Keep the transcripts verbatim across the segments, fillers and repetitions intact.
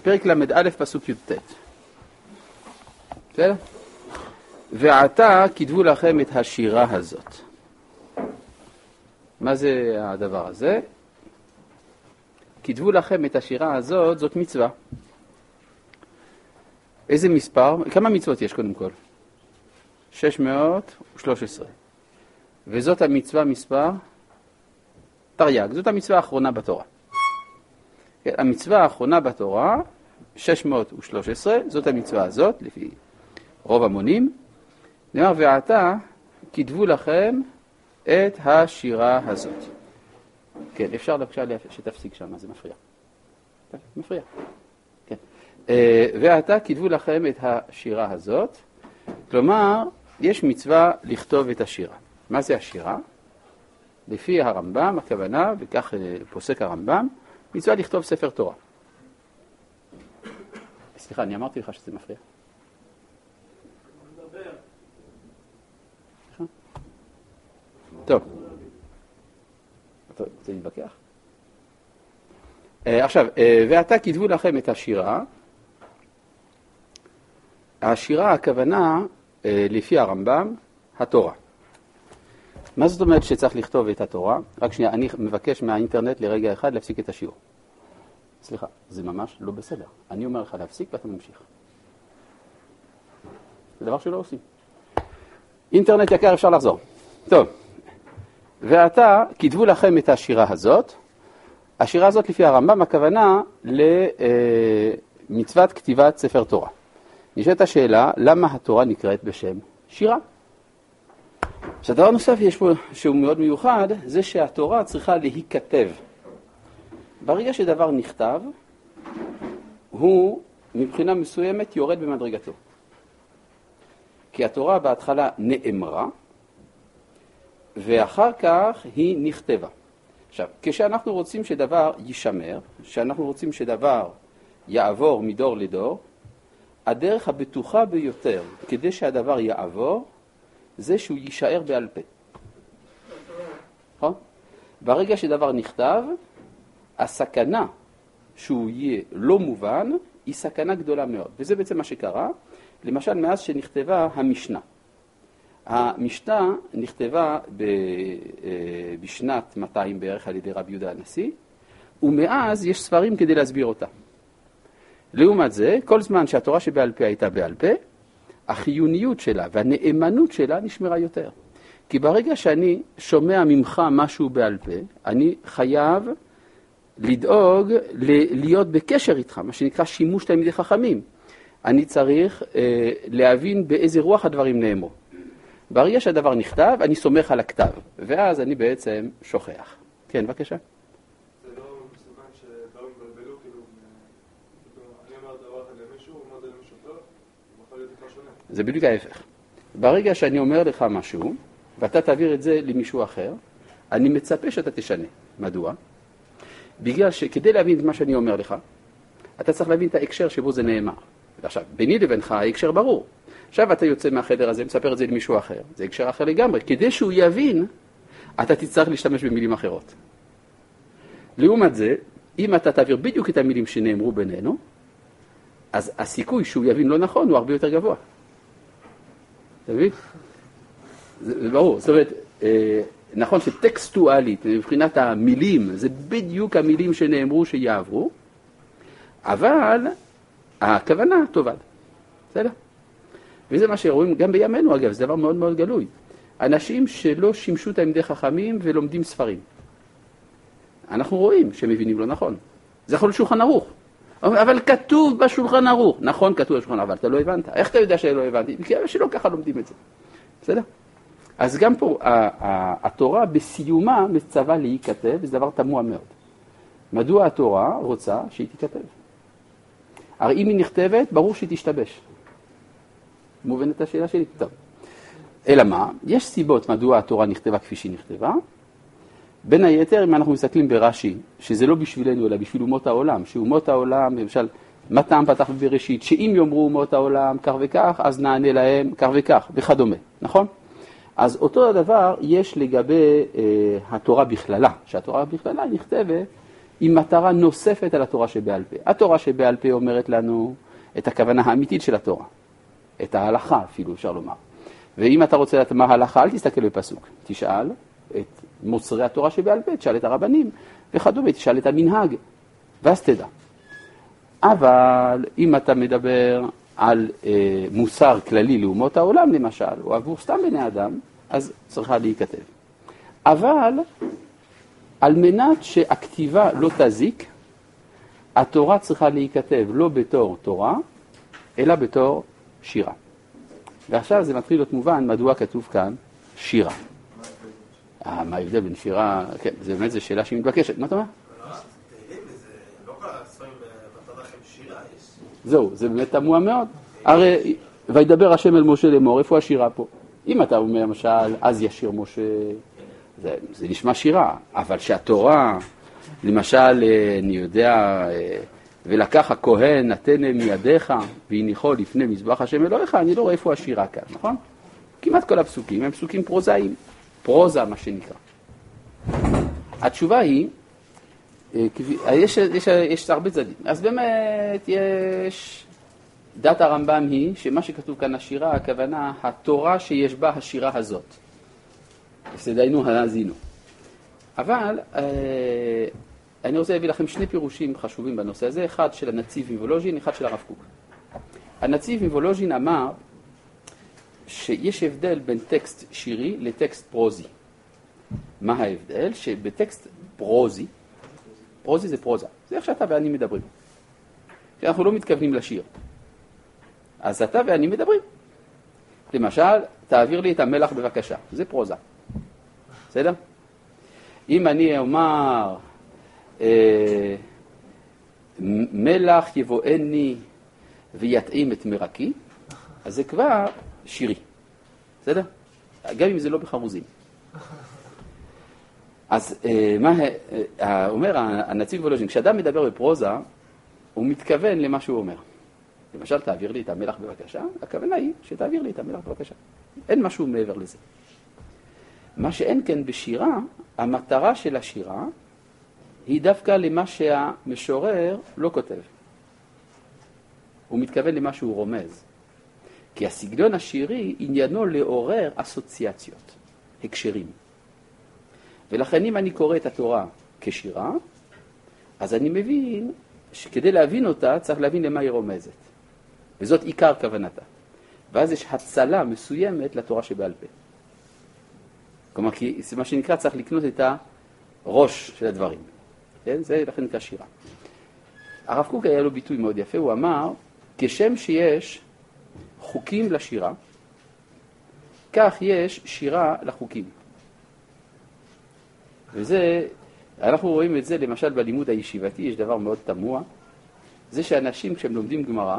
פרק למד א' פסוק י"ט. בסדר? ועתה כתבו לכם את השירה הזאת. מה זה הדבר הזה? כתבו לכם את השירה הזאת, זאת מצווה. איזה מספר? כמה מצוות יש קודם כל? שש מאות ושלוש עשרה. וזאת המצווה מספר תרי"ג. זאת המצווה האחרונה בתורה. המצווה האחרונה בתורה, שש מאות ושלוש עשרה, זאת המצווה הזאת, לפי רוב המונים. נאמר, ועתה כתבו לכם את השירה הזאת. כן, אפשר לבקשה שתפסיק שם, זה מפריע. מפריע. כן. ועתה כתבו לכם את השירה הזאת. כלומר, יש מצווה לכתוב את השירה. מה זה השירה? לפי הרמב"ם, הכוונה, וכך פוסק הרמב"ם, מצווה לכתוב ספר תורה. סליחה, אני אמרתי לך שזה מפריע. טוב. אתה רוצה להתווכח? עכשיו, ועתה כתבו לכם את השירה. השירה, הכוונה, לפי הרמב"ם, התורה. מה זאת אומרת שצריך לכתוב את התורה? רק שנייה, אני מבקש מהאינטרנט לרגע אחד להפסיק את השיעור. סליחה, זה ממש לא בסדר. אני אומר לך להפסיק ואתה ממשיך. זה דבר שלא עושים. אינטרנט יקר, אפשר לחזור. טוב, ועתה כתבו לכם את השירה הזאת. השירה הזאת לפי הרמב"ם, הכוונה למצוות כתיבת ספר תורה. נשאלת השאלה, למה התורה נקראת בשם שירה? דבר נוסף יש פה שהוא מאוד מיוחד, זה שהתורה צריכה להיכתב. ברגע שדבר נכתב, הוא מבחינה מסוימת יורד במדרגתו. כי התורה בהתחלה נאמרה, ואחר כך היא נכתבה. עכשיו, כשאנחנו רוצים שדבר יישמר, שאנחנו רוצים שדבר יעבור מדור לדור, הדרך הבטוחה ביותר כדי שהדבר יעבור, זה שהוא יישאר בעל פה. נכון? ברגע שדבר נכתב, הסכנה שהוא יהיה לא מובן, היא סכנה גדולה מאוד. וזה בעצם מה שקרה, למשל מאז שנכתבה המשנה. המשנה נכתבה בשנת מאתיים בערך על ידי רבי יהודה הנשיא, ומאז יש ספרים כדי להסביר אותה. לעומת זה, כל זמן שהתורה שבעל פה הייתה בעל פה, החיוניות שלה והנאמנות שלה נשמרה יותר. כי ברגע שאני שומע ממך משהו בעל פה, אני חייב לדאוג להיות בקשר איתך, מה שנקרא שימוש תלמידי חכמים. אני צריך אה, להבין באיזה רוח הדברים נאמרו. ברגע שהדבר נכתב, אני סומך על הכתב, ואז אני בעצם שוכח. כן, בבקשה. זה לא מסובן שדברים בלבלו, כאילו, אני אומר דבר אחד למישהו, הוא אומר זה למישהו טוב, הוא יכול להיות איתך שונה. זה בדיוק ההפך. ברגע שאני אומר לך משהו, ואתה תעביר את זה למישהו אחר, אני מצפה שאתה תשנה. מדוע? בגלל שכדי להבין את מה שאני אומר לך, אתה צריך להבין את ההקשר שבו זה נאמר. ועכשיו, ביני לבינך ההקשר ברור. עכשיו אתה יוצא מהחדר הזה, מספר את זה למישהו אחר. זה הקשר אחר לגמרי. כדי שהוא יבין, אתה תצטרך להשתמש במילים אחרות. לעומת זה, אם אתה תעביר בדיוק את המילים שנאמרו בינינו, אז הסיכוי שהוא יבין לא נכון הוא הרבה יותר גבוה. אתה מבין? זה, זה ברור. זאת אומרת, אה, נכון שטקסטואלית, מבחינת המילים, זה בדיוק המילים שנאמרו שיעברו, אבל הכוונה טובה. בסדר? וזה מה שרואים גם בימינו, אגב, זה דבר מאוד מאוד גלוי. אנשים שלא שימשו תלמידי חכמים ולומדים ספרים. אנחנו רואים שמבינים לא נכון. זה יכול להיות שולחן ערוך. אבל כתוב בשולחן ערוך. נכון, כתוב בשולחן ערוך, אבל אתה לא הבנת. איך אתה יודע שלא הבנתי? כי שלא ככה לומדים את זה. בסדר? אז גם פה, התורה בסיומה מצווה להיכתב, וזה דבר תמוה מאוד. מדוע התורה רוצה שהיא תיכתב? הרי אם היא נכתבת, ברור שהיא תשתבש. מובן את השאלה שלי? טוב. אלא מה? יש סיבות מדוע התורה נכתבה כפי שהיא נכתבה. בין היתר, אם אנחנו מסתכלים ברש"י, שזה לא בשבילנו, אלא בשביל אומות העולם, שאומות העולם, למשל, מה טעם פתח בראשית, שאם יאמרו אומות העולם כך וכך, אז נענה להם כך וכך, וכדומה, נכון? אז אותו הדבר יש לגבי אה, התורה בכללה, שהתורה בכללה נכתבת היא מטרה נוספת על התורה שבעל פה. התורה שבעל פה אומרת לנו את הכוונה האמיתית של התורה, את ההלכה אפילו אפשר לומר. ואם אתה רוצה לדעת מה ההלכה, אל תסתכל בפסוק, תשאל את מוסרי התורה שבעל פה, תשאל את הרבנים וכדומה, תשאל את המנהג, ואז תדע. אבל אם אתה מדבר על אה, מוסר כללי לאומות העולם למשל, או עבור סתם בני אדם, אז צריכה להיכתב. אבל על מנת שהכתיבה לא תזיק, התורה צריכה להיכתב לא בתור תורה, אלא בתור שירה. ועכשיו זה מתחיל להיות מובן מדוע כתוב כאן שירה. אה, מה ההבדל בין שירה? כן, זה באמת זו שאלה שהיא מתבקשת. מה אתה אומר? זהו, זה באמת תמוה מאוד. הרי, וידבר השם אל משה לאמור, איפה השירה פה? אם אתה אומר למשל, אז ישיר משה, זה, זה נשמע שירה, אבל שהתורה, למשל, אני יודע, ולקח הכהן נתנה מידיך, והניחו לפני מזבח השם אלוהיך, אני לא רואה איפה השירה כאן, נכון? כמעט כל הפסוקים הם פסוקים פרוזאיים, פרוזה מה שנקרא. התשובה היא, יש, יש, יש הרבה צדדים. אז באמת יש, דת הרמב"ם היא שמה שכתוב כאן השירה, הכוונה התורה שיש בה השירה הזאת. סדיינו האזינו. אבל אה, אני רוצה להביא לכם שני פירושים חשובים בנושא הזה, אחד של הנציב מוולוז'ין, אחד של הרב קוק. הנציב מוולוז'ין אמר שיש הבדל בין טקסט שירי לטקסט פרוזי. מה ההבדל? שבטקסט פרוזי, פרוזי זה פרוזה, זה איך שאתה ואני מדברים. שאנחנו לא מתכוונים לשיר. אז אתה ואני מדברים. למשל, תעביר לי את המלח בבקשה, זה פרוזה. בסדר? אם אני אומר, אה, מלח יבואני ויתאים את מרקי, אז זה כבר שירי. בסדר? גם אם זה לא בחרוזים. אז אה, מה אה, אומר הנציב וולוז'ין, כשאדם מדבר בפרוזה, הוא מתכוון למה שהוא אומר. למשל, תעביר לי את המלח בבקשה, הכוונה היא שתעביר לי את המלח בבקשה. אין משהו מעבר לזה. מה שאין כן בשירה, המטרה של השירה היא דווקא למה שהמשורר לא כותב. הוא מתכוון למה שהוא רומז. כי הסגנון השירי עניינו לעורר אסוציאציות, הקשרים. ולכן אם אני קורא את התורה כשירה, אז אני מבין שכדי להבין אותה צריך להבין למה היא רומזת. וזאת עיקר כוונתה. ואז יש הצלה מסוימת לתורה שבעל פה. כלומר, כי זה מה שנקרא, צריך לקנות את הראש של הדברים. כן? זה לכן נקרא שירה. הרב קוק היה לו ביטוי מאוד יפה, הוא אמר, כשם שיש חוקים לשירה, כך יש שירה לחוקים. וזה, אנחנו רואים את זה למשל בלימוד הישיבתי, יש דבר מאוד תמוה, זה שאנשים כשהם לומדים גמרא,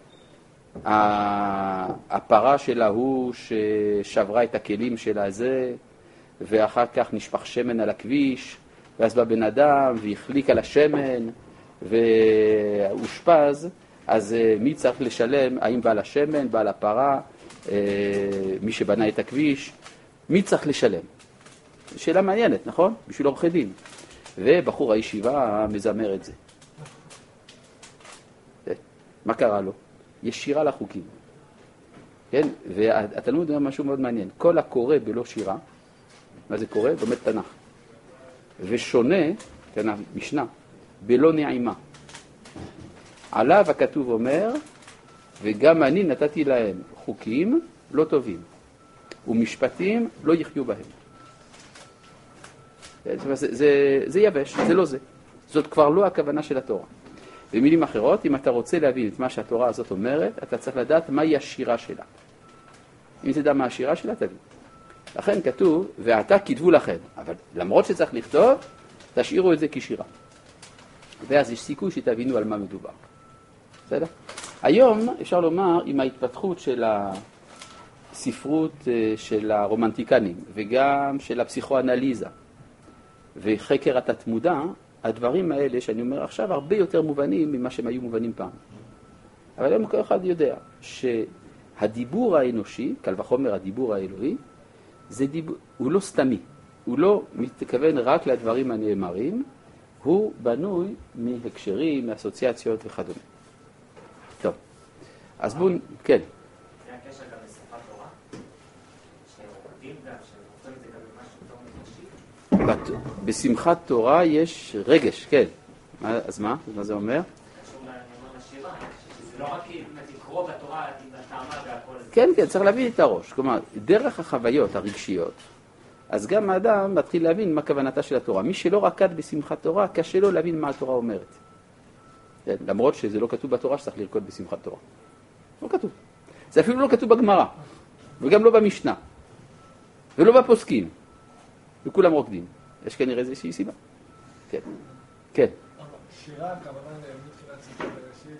הפרה שלה הוא ששברה את הכלים שלה זה, ואחר כך נשפך שמן על הכביש, ואז בא בן אדם והחליק על השמן והושפז, אז מי צריך לשלם? האם בעל השמן, בעל הפרה, מי שבנה את הכביש? מי צריך לשלם? שאלה מעניינת, נכון? בשביל עורכי דין. ובחור הישיבה מזמר את זה. מה קרה לו? יש שירה לחוקים. כן? והתלמוד אומר משהו מאוד מעניין. כל הקורא בלא שירה, מה זה קורא? לומד תנ"ך. ושונה, כן, המשנה, בלא נעימה. עליו הכתוב אומר, וגם אני נתתי להם חוקים לא טובים, ומשפטים לא יחיו בהם. זה, זה, זה יבש, זה לא זה. זאת כבר לא הכוונה של התורה. במילים אחרות, אם אתה רוצה להבין את מה שהתורה הזאת אומרת, אתה צריך לדעת מהי השירה שלה. אם תדע מה השירה שלה, תבין. לכן כתוב, ואתה כתבו לכם. אבל למרות שצריך לכתוב, תשאירו את זה כשירה. ואז יש סיכוי שתבינו על מה מדובר. בסדר? היום אפשר לומר, עם ההתפתחות של הספרות של הרומנטיקנים, וגם של הפסיכואנליזה, וחקר התת-מודע, הדברים האלה שאני אומר עכשיו הרבה יותר מובנים ממה שהם היו מובנים פעם. אבל היום כל אחד יודע שהדיבור האנושי, קל וחומר הדיבור האלוהי, זה דיבור, הוא לא סתמי, הוא לא מתכוון רק לדברים הנאמרים, הוא בנוי מהקשרים, מאסוציאציות וכדומה. טוב, אז בואו, כן. זה הקשר גם לשפת תורה? שעובדים גם, שעובדים את זה גם במשהו תור נפשי? בשמחת תורה יש רגש, כן. אז מה? מה זה אומר? קשור אני אומר לשירה, שזה לא רק לקרוא בתורה, הטעמה והכל. כן, כן, צריך להבין את הראש. כלומר, דרך החוויות הרגשיות, אז גם האדם מתחיל להבין מה כוונתה של התורה. מי שלא רקד בשמחת תורה, קשה לו להבין מה התורה אומרת. כן, למרות שזה לא כתוב בתורה שצריך לרקוד בשמחת תורה. לא כתוב. זה אפילו לא כתוב בגמרא, וגם לא במשנה, ולא בפוסקים, וכולם רוקדים. יש כנראה איזושהי סיבה. כן, כן. שירה, הכוונה מתחילת ספר בראשית,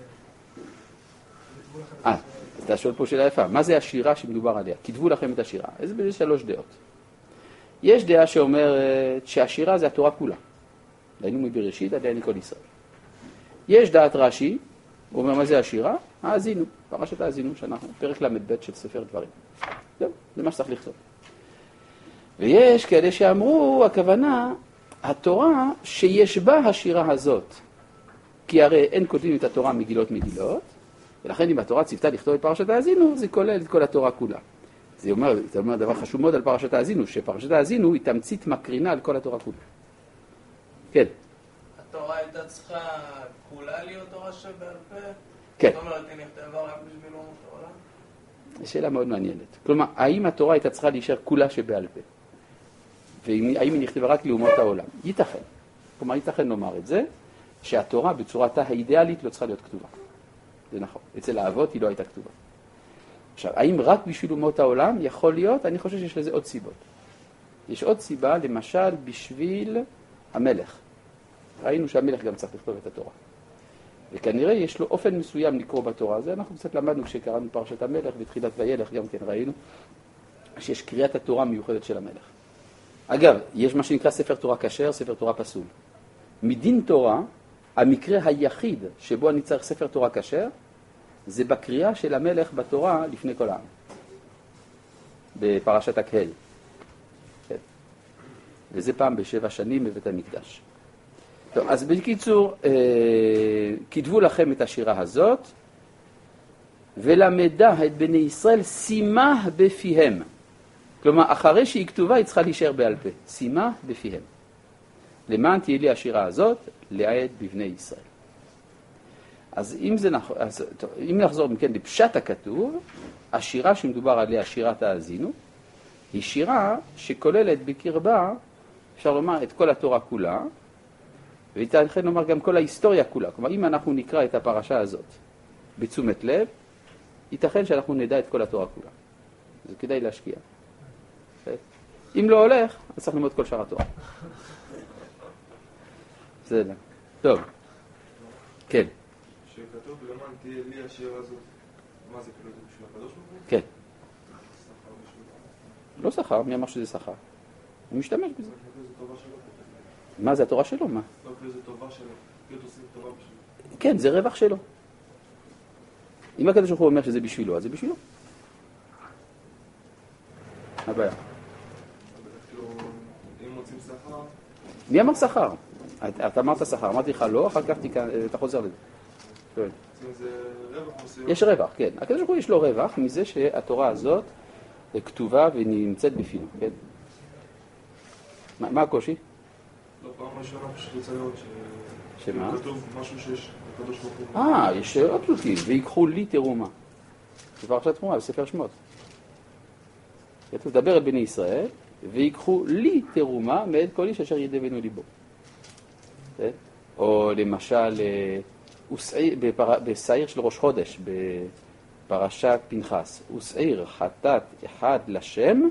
אה, אז אתה שואל פה שאלה יפה. מה זה השירה שמדובר עליה? כתבו לכם את השירה. איזה בזה שלוש דעות. יש דעה שאומרת שהשירה זה התורה כולה. דהיינו מבראשית עד דהיינו כל ישראל. יש דעת רש"י, הוא אומר מה זה השירה? האזינו, פרשת האזינו, שאנחנו, פרק למד ב' של ספר דברים. זהו, זה מה שצריך לכתוב. ויש כאלה שאמרו, הכוונה, התורה שיש בה השירה הזאת. כי הרי אין כותבים את התורה מגילות מגילות, ולכן אם התורה ציוותה לכתוב את פרשת האזינו, זה כולל את כל התורה כולה. זה אומר, זה אומר דבר חשוב מאוד על פרשת האזינו, שפרשת האזינו היא תמצית מקרינה על כל התורה כולה. כן. התורה הייתה צריכה כולה להיות תורה שבעל פה? כן. זאת אומרת, היא נכתבה רק בשביל אומות העולם? שאלה מאוד מעניינת. כלומר, האם התורה הייתה צריכה להישאר כולה שבעל פה? והאם היא נכתבה רק לאומות העולם? ייתכן. כלומר, ייתכן לומר את זה, שהתורה בצורתה האידיאלית לא צריכה להיות כתובה. זה נכון. אצל האבות היא לא הייתה כתובה. עכשיו, האם רק בשביל אומות העולם? יכול להיות, אני חושב שיש לזה עוד סיבות. יש עוד סיבה, למשל, בשביל המלך. ראינו שהמלך גם צריך לכתוב את התורה. וכנראה יש לו אופן מסוים לקרוא בתורה. זה אנחנו קצת למדנו כשקראנו פרשת המלך, בתחילת וילך גם כן ראינו, שיש קריאת התורה מיוחדת של המלך. אגב, יש מה שנקרא ספר תורה כשר, ספר תורה פסול. מדין תורה, המקרה היחיד שבו אני צריך ספר תורה כשר, זה בקריאה של המלך בתורה לפני כל העם. בפרשת הקהל. כן. וזה פעם בשבע שנים בבית המקדש. טוב, אז בקיצור, אה, כתבו לכם את השירה הזאת, ולמדה את בני ישראל שימה בפיהם. כלומר, אחרי שהיא כתובה, היא צריכה להישאר בעל פה. שימה בפיהם. למען תהיה לי השירה הזאת, לעד בבני ישראל. אז אם, זה נכ... אז, טוב, אם נחזור מכן לפשט הכתוב, השירה שמדובר עליה, שירת האזינו, היא שירה שכוללת בקרבה, אפשר לומר, את כל התורה כולה, וייתכן לומר גם כל ההיסטוריה כולה. כלומר, אם אנחנו נקרא את הפרשה הזאת בתשומת לב, ייתכן שאנחנו נדע את כל התורה כולה. זה כדאי להשקיע. אם לא הולך, אז צריך ללמוד כל שאר התורה. בסדר. טוב. כן. שכתוב למען תהיה לי השירה הזאת, מה זה כאילו? זה בשביל הקדוש ברוך הוא? כן. לא שכר, מי אמר שזה שכר? הוא משתמש בזה. מה זה התורה שלו? מה? לא, זה טובה שלו. כאילו עושים טובה בשבילו. כן, זה רווח שלו. אם הקדוש ברוך הוא אומר שזה בשבילו, אז זה בשבילו. מה הבעיה? אם מוצאים שכר... מי אמר שכר? אתה אמרת שכר, אמרתי לך לא, אחר כך אתה חוזר לזה. זה רווח מסוים. יש רווח, כן. הקדוש ברוך הוא יש לו רווח מזה שהתורה הזאת כתובה ונמצאת בפינו, כן? מה הקושי? לא, פעם ראשונה פשוט רוצה לראות שמה? שכתוב משהו שיש הקדוש ברוך הוא. אה, יש עוד פסוקים, ויקחו לי תרומה. זה פרשת תרומה, בספר שמות. כתוב, דבר אל בני ישראל, ויקחו לי תרומה מאת כל איש אשר ידע בנו ליבו. או למשל, בשעיר של ראש חודש, בפרשת פנחס, ושעיר חטאת אחד לשם,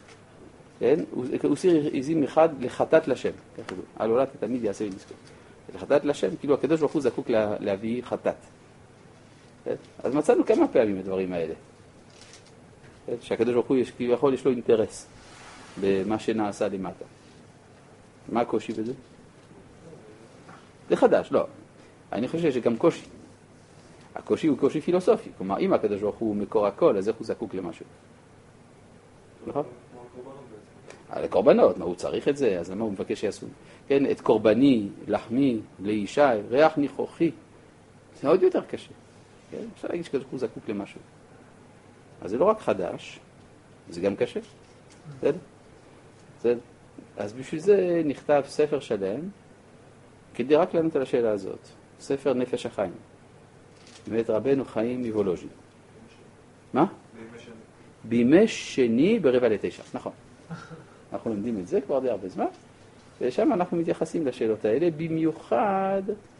ושעיר עזים אחד לחטאת לשם. על עולת תמיד יעשה ונזכור. לחטאת לשם, כאילו הקדוש ברוך הוא זקוק להביא חטאת. אז מצאנו כמה פעמים הדברים האלה. שהקדוש ברוך הוא יש, כביכול יש לו אינטרס במה שנעשה למטה. מה הקושי בזה? זה חדש, לא. אני חושב שיש גם קושי. הקושי הוא קושי פילוסופי. כלומר, אם הקדוש ברוך הוא מקור הכל, אז איך הוא זקוק למשהו? נכון? על הקורבנות, מה הוא צריך את זה, אז למה הוא מבקש שיעשו? כן, את קורבני, לחמי, לישי, ריח ניחוחי. זה עוד יותר קשה. כן? אפשר להגיד שקדוש ברוך הוא זקוק למשהו. אז זה לא רק חדש, זה גם קשה. בסדר? בסדר? אז בשביל זה נכתב ספר שלם, כדי רק לענות על השאלה הזאת. ספר נפש החיים. מאת רבנו חיים מוולוז'ין. מה? בימי שני ברבע לתשע, נכון. אנחנו לומדים את זה כבר די הרבה זמן, ושם אנחנו מתייחסים לשאלות האלה, במיוחד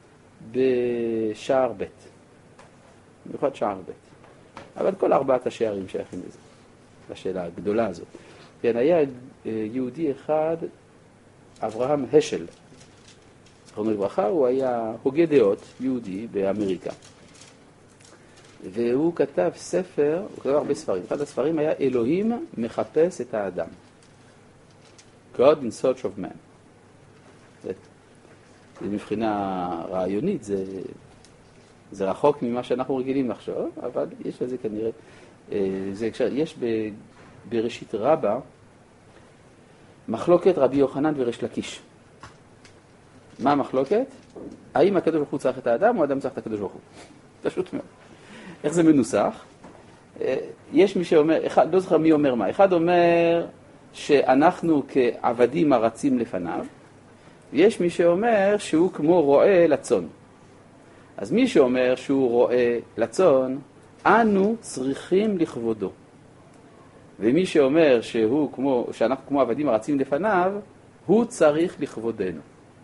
בשער ב'. במיוחד שער ב'. אבל כל ארבעת השערים שייכים לזה, לשאלה הגדולה הזאת. כן, היה יהודי אחד, אברהם השל. זכרונו לברכה, הוא היה הוגה דעות יהודי באמריקה. והוא כתב ספר, הוא כתב הרבה ספרים. אחד הספרים היה אלוהים מחפש את האדם. God in search of man. זה, זה מבחינה רעיונית, זה, זה רחוק ממה שאנחנו רגילים לחשוב, אבל יש לזה כנראה, זה, יש ב, בראשית רבה מחלוקת רבי יוחנן וריש לקיש. מה המחלוקת? האם הקדוש ברוך הוא צריך את האדם או האדם צריך את הקדוש ברוך הוא? פשוט מאוד. איך זה מנוסח? יש מי שאומר, אחד, לא זוכר מי אומר מה, אחד אומר שאנחנו כעבדים הרצים לפניו, ויש מי שאומר שהוא כמו רועה לצון. אז מי שאומר שהוא רועה לצון, אנו צריכים לכבודו. ומי שאומר שהוא כמו, שאנחנו כמו עבדים הרצים לפניו, הוא צריך לכבודנו.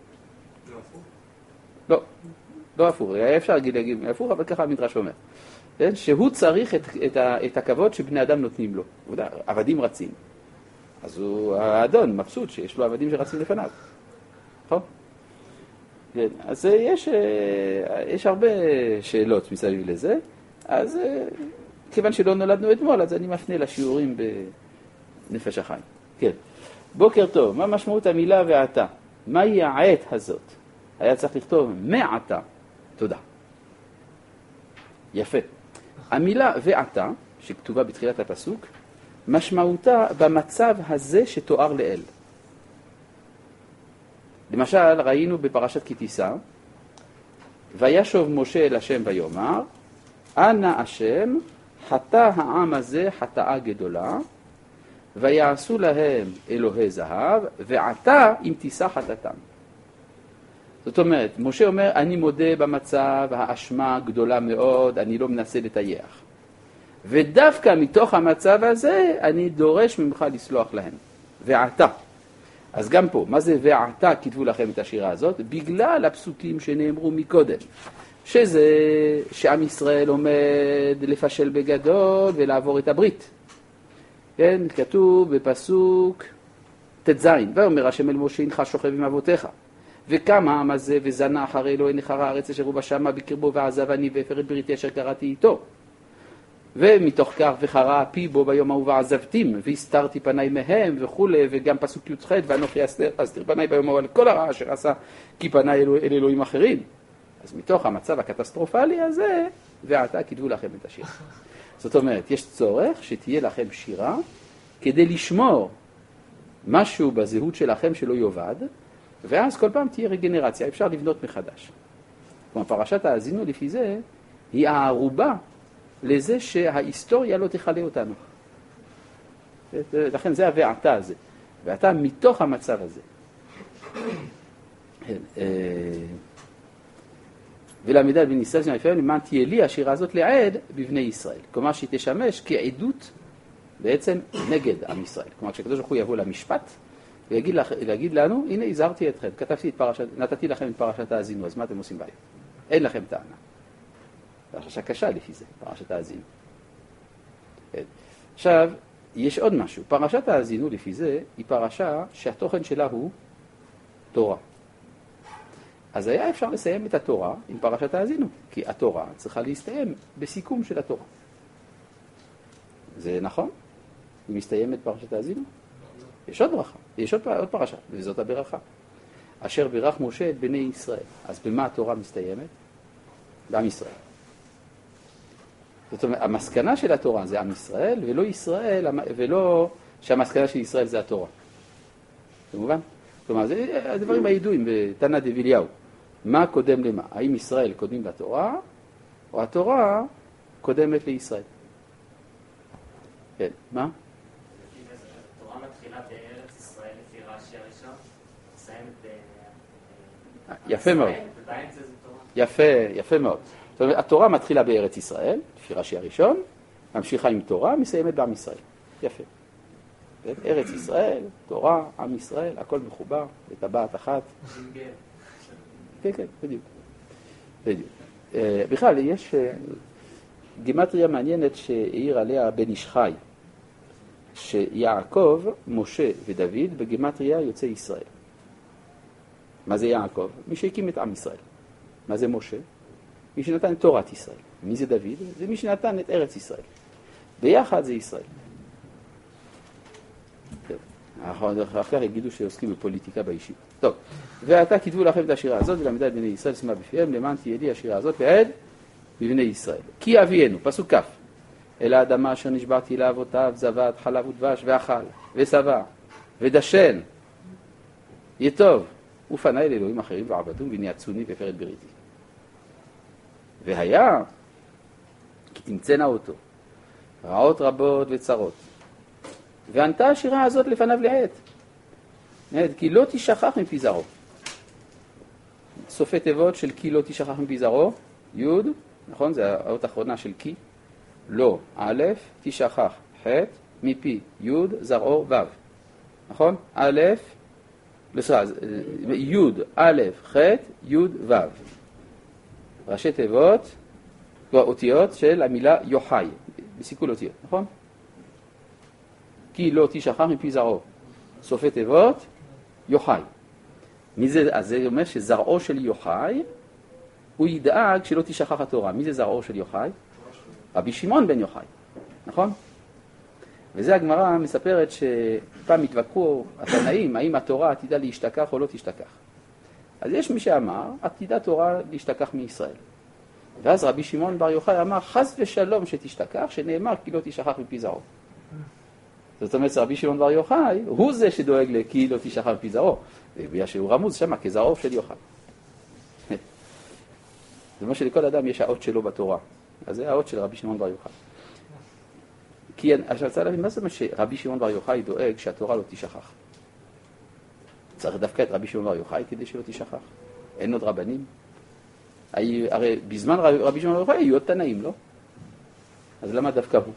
לא, לא אפור, אפשר להגיד, להגיד אפור, אבל ככה המדרש אומר. שהוא צריך את, את, ה, את הכבוד שבני אדם נותנים לו. עבדים רצים. אז הוא האדון מבסוט שיש לו עבדים שרצים לפניו. נכון? כן, אז יש, יש הרבה שאלות מסביב לזה. אז כיוון שלא נולדנו אתמול, אז אני מפנה לשיעורים בנפש החיים. כן. בוקר טוב, מה משמעות המילה ועתה? מהי העת הזאת? היה צריך לכתוב מעתה. תודה. יפה. המילה ועתה, שכתובה בתחילת הפסוק, משמעותה במצב הזה שתואר לאל. למשל, ראינו בפרשת כי תישא, וישוב משה אל השם ויאמר, אנא השם, חטא העם הזה חטאה גדולה, ויעשו להם אלוהי זהב, ועתה אם תישא חטאתם. זאת אומרת, משה אומר, אני מודה במצב, האשמה גדולה מאוד, אני לא מנסה לטייח. ודווקא מתוך המצב הזה, אני דורש ממך לסלוח להם. ועתה. אז גם פה, מה זה ועתה כתבו לכם את השירה הזאת? בגלל הפסוקים שנאמרו מקודם. שזה שעם ישראל עומד לפשל בגדול ולעבור את הברית. כן, כתוב בפסוק תז, ואומר השם אל משה, הנך שוכב עם אבותיך. וקם העם הזה וזנה אחרי אלוהי נחרה הארץ אשר הוא בשמה בקרבו ועזב אני והפר את בריתי אשר קראתי איתו. ומתוך כך וחרה פי בו ביום ההוא ועזבתים והסתרתי פניי מהם וכו', וגם פסוק י"ח ואנוכי אסתיר פניי ביום ההוא על כל הרע אשר עשה כי פניי אל אלוהים אחרים. אז מתוך המצב הקטסטרופלי הזה, ועתה כתבו לכם את השיר. זאת אומרת, יש צורך שתהיה לכם שירה כדי לשמור משהו בזהות שלכם שלא יובד, ואז כל פעם תהיה רגנרציה, אפשר לבנות מחדש. כלומר, פרשת האזינו לפי זה, היא הערובה לזה שההיסטוריה לא תחלה אותנו. לכן זה הוועתה הזה. ועתה מתוך המצב הזה. ולעמידה בן ישראל שנפעם למען תהיה לי השירה הזאת לעד בבני ישראל. כלומר שהיא תשמש כעדות בעצם נגד עם ישראל. כלומר כשהקדוש ברוך הוא יבוא למשפט, ויגיד להגיד לנו, הנה הזהרתי אתכם, כתבתי את פרשת, נתתי לכם את פרשת האזינו, אז מה אתם עושים בעיה? אין לכם טענה. פרשה קשה לפי זה, פרשת האזינו. עכשיו, יש עוד משהו. פרשת האזינו לפי זה, היא פרשה שהתוכן שלה הוא תורה. אז היה אפשר לסיים את התורה עם פרשת האזינו, כי התורה צריכה להסתיים בסיכום של התורה. זה נכון? היא מסתיימת פרשת האזינו? יש עוד ברכה, יש עוד, עוד פרשה, וזאת הברכה. אשר בירך משה את בני ישראל. אז במה התורה מסתיימת? בעם ישראל. זאת אומרת, המסקנה של התורה זה עם ישראל, ולא ישראל, ולא שהמסקנה של ישראל זה התורה. במובן? כלומר, זה הדברים הידועים בתנא דביליהו. מה קודם למה? האם ישראל קודמים לתורה, או התורה קודמת לישראל? כן, מה? התורה מתחילה בארץ ישראל לפי רש"י הראשון, מסיימת ב... יפה מאוד. ובאמצע זה תורה. יפה, יפה מאוד. זאת אומרת, התורה מתחילה בארץ ישראל, לפי רש"י הראשון, ממשיכה עם תורה, מסיימת בעם ישראל. יפה. ארץ ישראל, תורה, עם ישראל, הכל מחובר, בטבעת אחת. כן, כן, בדיוק. בדיוק. בכלל, יש גימטריה מעניינת שהעיר עליה בן איש חי, שיעקב, משה ודוד בגימטריה יוצא ישראל. מה זה יעקב? מי שהקים את עם ישראל. מה זה משה? מי שנתן את תורת ישראל. מי זה דוד? זה מי שנתן את ארץ ישראל. ביחד זה ישראל. אחר כך יגידו שעוסקים בפוליטיקה באישית. טוב, ועתה כתבו לכם את השירה הזאת ולמדה את בני ישראל שמה בפיהם, למען תהיה לי השירה הזאת לעד בבני ישראל. כי אבינו, פסוק כ', אל האדמה אשר נשבעתי לאבותיו, זבת, חלב ודבש ואכל, ושבע, ודשן, יטוב, ופנה אל אלוהים אחרים ועבדום, והנה עצוני והפר את בריתי. והיה, כי תמצאנה אותו, רעות רבות וצרות. וענתה השירה הזאת לפניו לעת. נעד, כי לא תשכח מפי זרעו. סופי תיבות של כי לא תשכח מפי זרעו, י', נכון? זה האות האחרונה של כי. לא, א', תשכח, ח', מפי, י', זרעו, ו'. נכון? א', בסדר, י', א', ח', י', ו'. ראשי תיבות, אותיות של המילה יוחאי, בסיכול אותיות, נכון? כי לא תשכח מפי זרעו. סופי תיבות, יוחאי. מי זה? אז זה אומר שזרעו של יוחאי, הוא ידאג שלא תשכח התורה. מי זה זרעו של יוחאי? רבי שמעון בן יוחאי, נכון? וזה הגמרא מספרת שפעם התווכחו התנאים, האם התורה עתידה להשתכח או לא תשתכח. אז יש מי שאמר, עתידה תורה להשתכח מישראל. ואז רבי שמעון בר יוחאי אמר, חס ושלום שתשתכח, שנאמר כי לא תשכח מפי זרעו. זאת אומרת, רבי שמעון בר יוחאי, הוא זה שדואג לכי לא תשכח מפי זרעו. בגלל שהוא רמוז שמה כזרעו של יוחאי. זאת אומרת שלכל אדם יש האות שלו בתורה. אז זה האות של רבי שמעון בר יוחאי. כי אני רוצה להבין, מה זה מה שרבי שמעון בר יוחאי דואג שהתורה לא תשכח? צריך דווקא את רבי שמעון בר יוחאי כדי שלא תשכח. אין עוד רבנים. הרי בזמן רבי שמעון בר יוחאי היו עוד תנאים, לא? אז למה דווקא הוא?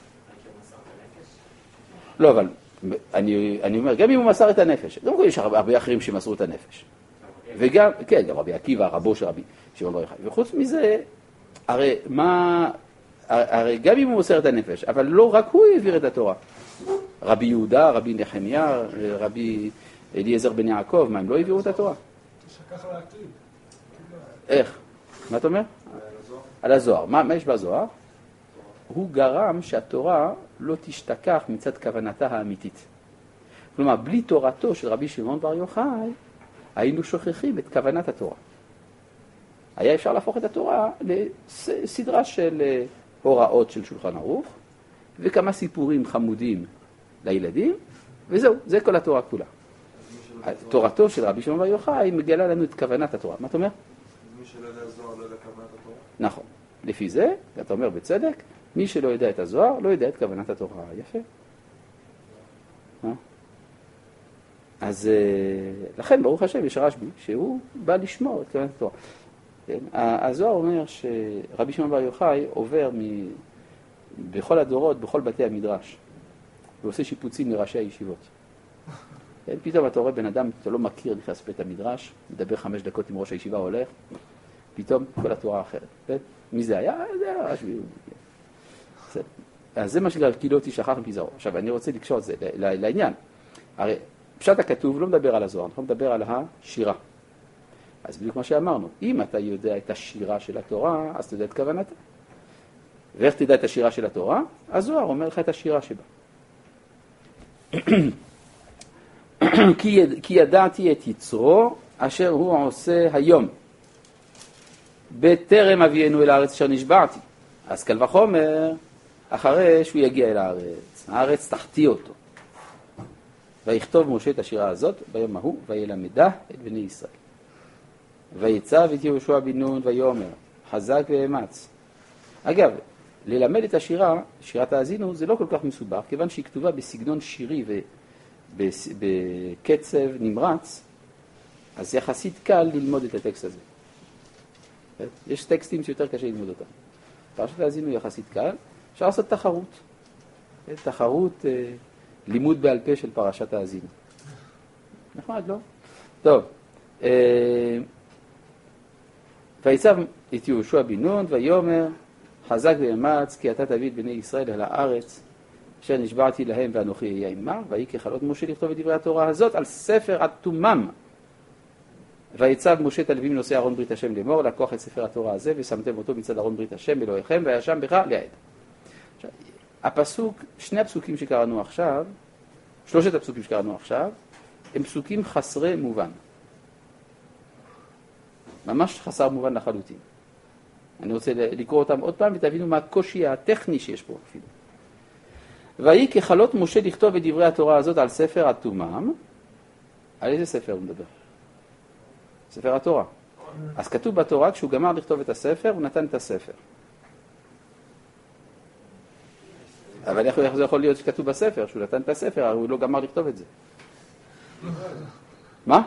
לא, אבל אני, אני אומר, גם אם הוא מסר את הנפש, גם יש הרבה אחרים שמסרו את הנפש. וגם, כן, גם רבי עקיבא, רבו של רבי שמעון בר יוחאי. וחוץ מזה, הרי מה, הרי גם אם הוא מוסר את הנפש, אבל לא רק הוא העביר את התורה. רבי יהודה, רבי נחמיה, רבי אליעזר בן יעקב, מה, הם לא העבירו את התורה? תשכח לעתיד. איך? מה אתה אומר? על הזוהר. מה, מה יש בזוהר? הוא גרם שהתורה לא תשתכח מצד כוונתה האמיתית. כלומר, בלי תורתו של רבי שמעון בר יוחאי, היינו שוכחים את כוונת התורה. היה אפשר להפוך את התורה לסדרה של הוראות של שולחן ערוך, וכמה סיפורים חמודים לילדים, וזהו, זה כל התורה כולה. תורתו של רבי שמעון בר יוחאי מגלה לנו את כוונת התורה. מה אתה אומר? מי שלא יודע זוהר לא יודע כוונת התורה. נכון. לפי זה, אתה אומר בצדק, מי שלא יודע את הזוהר, לא יודע את כוונת התורה. יפה. אז לכן, ברוך השם, יש רשב"י, שהוא בא לשמור את כוונת התורה. הזוהר אומר שרבי שמעון בר יוחאי עובר מ... בכל הדורות, בכל בתי המדרש, ועושה שיפוצים לראשי הישיבות. פתאום אתה רואה בן אדם, אתה לא מכיר, נכנס בית המדרש, מדבר חמש דקות עם ראש הישיבה, הולך, פתאום כל התורה אחרת. מי זה היה? זה היה רשב"י. אז זה מה שגלל, כי לא תשכח מפי זרעו. עכשיו, אני רוצה לקשור את זה לעניין. הרי פשט הכתוב לא מדבר על הזוהר, אנחנו מדבר על השירה. אז בדיוק מה שאמרנו, אם אתה יודע את השירה של התורה, אז אתה יודע את כוונתה. ואיך תדע את השירה של התורה? הזוהר אומר לך את השירה שבה. כי, כי ידעתי את יצרו אשר הוא עושה היום. בטרם אביאנו אל הארץ אשר נשבעתי. אז קל וחומר, אחרי שהוא יגיע אל הארץ, הארץ תחטיא אותו. ויכתוב משה את השירה הזאת ביום ההוא, וילמדה את בני ישראל. ויצב את יהושע בן נון ויאמר, חזק ואמץ. אגב, ללמד את השירה, שירת האזינו, זה לא כל כך מסובך, כיוון שהיא כתובה בסגנון שירי ובקצב נמרץ, אז יחסית קל ללמוד את הטקסט הזה. יש טקסטים שיותר קשה ללמוד אותם. פרשת האזינו יחסית קל, אפשר לעשות תחרות. תחרות לימוד בעל פה של פרשת האזינו. נחמד, לא? טוב. ויצב את יהושע בן נון ויאמר, חזק ואמץ, כי אתה תביא את בני ישראל אל הארץ, אשר נשבעתי להם ואנוכי אהיה עמם, ויהי ככלות משה לכתוב את דברי התורה הזאת על ספר אטומם. ויצב משה את הלווים נושא ארון ברית השם לאמור, לקוח את ספר התורה הזה ושמתם אותו מצד ארון ברית השם אלוהיכם, וישם בך לעד. הפסוק, שני הפסוקים שקראנו עכשיו, שלושת הפסוקים שקראנו עכשיו, הם פסוקים חסרי מובן. ממש חסר מובן לחלוטין. אני רוצה לקרוא אותם עוד פעם ותבינו מה הקושי הטכני שיש פה אפילו. ויהי ככלות משה לכתוב את דברי התורה הזאת על ספר אטומם. על איזה ספר הוא מדבר? ספר התורה. אז כתוב בתורה, כשהוא גמר לכתוב את הספר, הוא נתן את הספר. אבל איך זה יכול להיות שכתוב בספר, שהוא נתן את הספר, הרי הוא לא גמר לכתוב את זה. מה?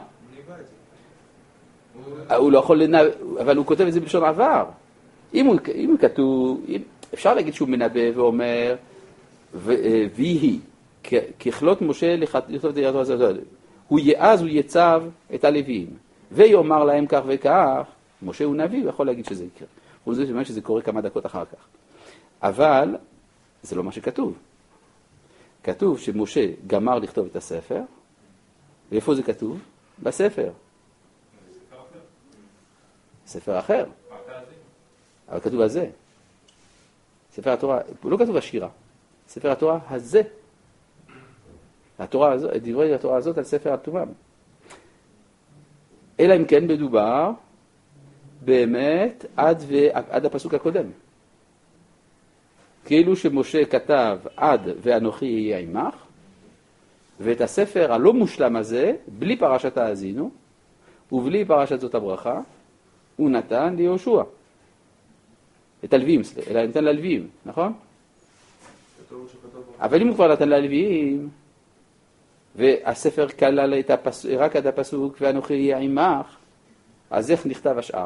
הוא לא יכול לנבא, אבל הוא כותב את זה בלשון עבר. אם הוא, אם כתוב, אם, אפשר להגיד שהוא מנבא ואומר, ויהי, ככלות משה לכתוב את דברי התורה הזאת, הוא יעז, הוא יצב את הלוויים, ויאמר להם כך וכך, משה הוא נביא, הוא יכול להגיד שזה יקרה. הוא אומר שזה קורה כמה דקות אחר כך. אבל זה לא מה שכתוב. כתוב שמשה גמר לכתוב את הספר, ואיפה זה כתוב? בספר. ספר אחר. אבל כתוב הזה. ספר התורה, לא כתוב השירה. ספר התורה הזה. התורה הזאת, דברי התורה הזאת על ספר אטומם. אלא אם כן מדובר באמת עד, ו... עד הפסוק הקודם. כאילו שמשה כתב עד ואנוכי יהיה עמך, ואת הספר הלא מושלם הזה, בלי פרשת האזינו, ובלי פרשת זאת הברכה, הוא נתן ליהושע. את הלוויים, אלא נתן ללוויים, נכון? אבל אם הוא כבר נתן ללוויים, והספר כלל את הפס... רק עד הפסוק ואנוכי יהיה עמך, אז איך נכתב השאר?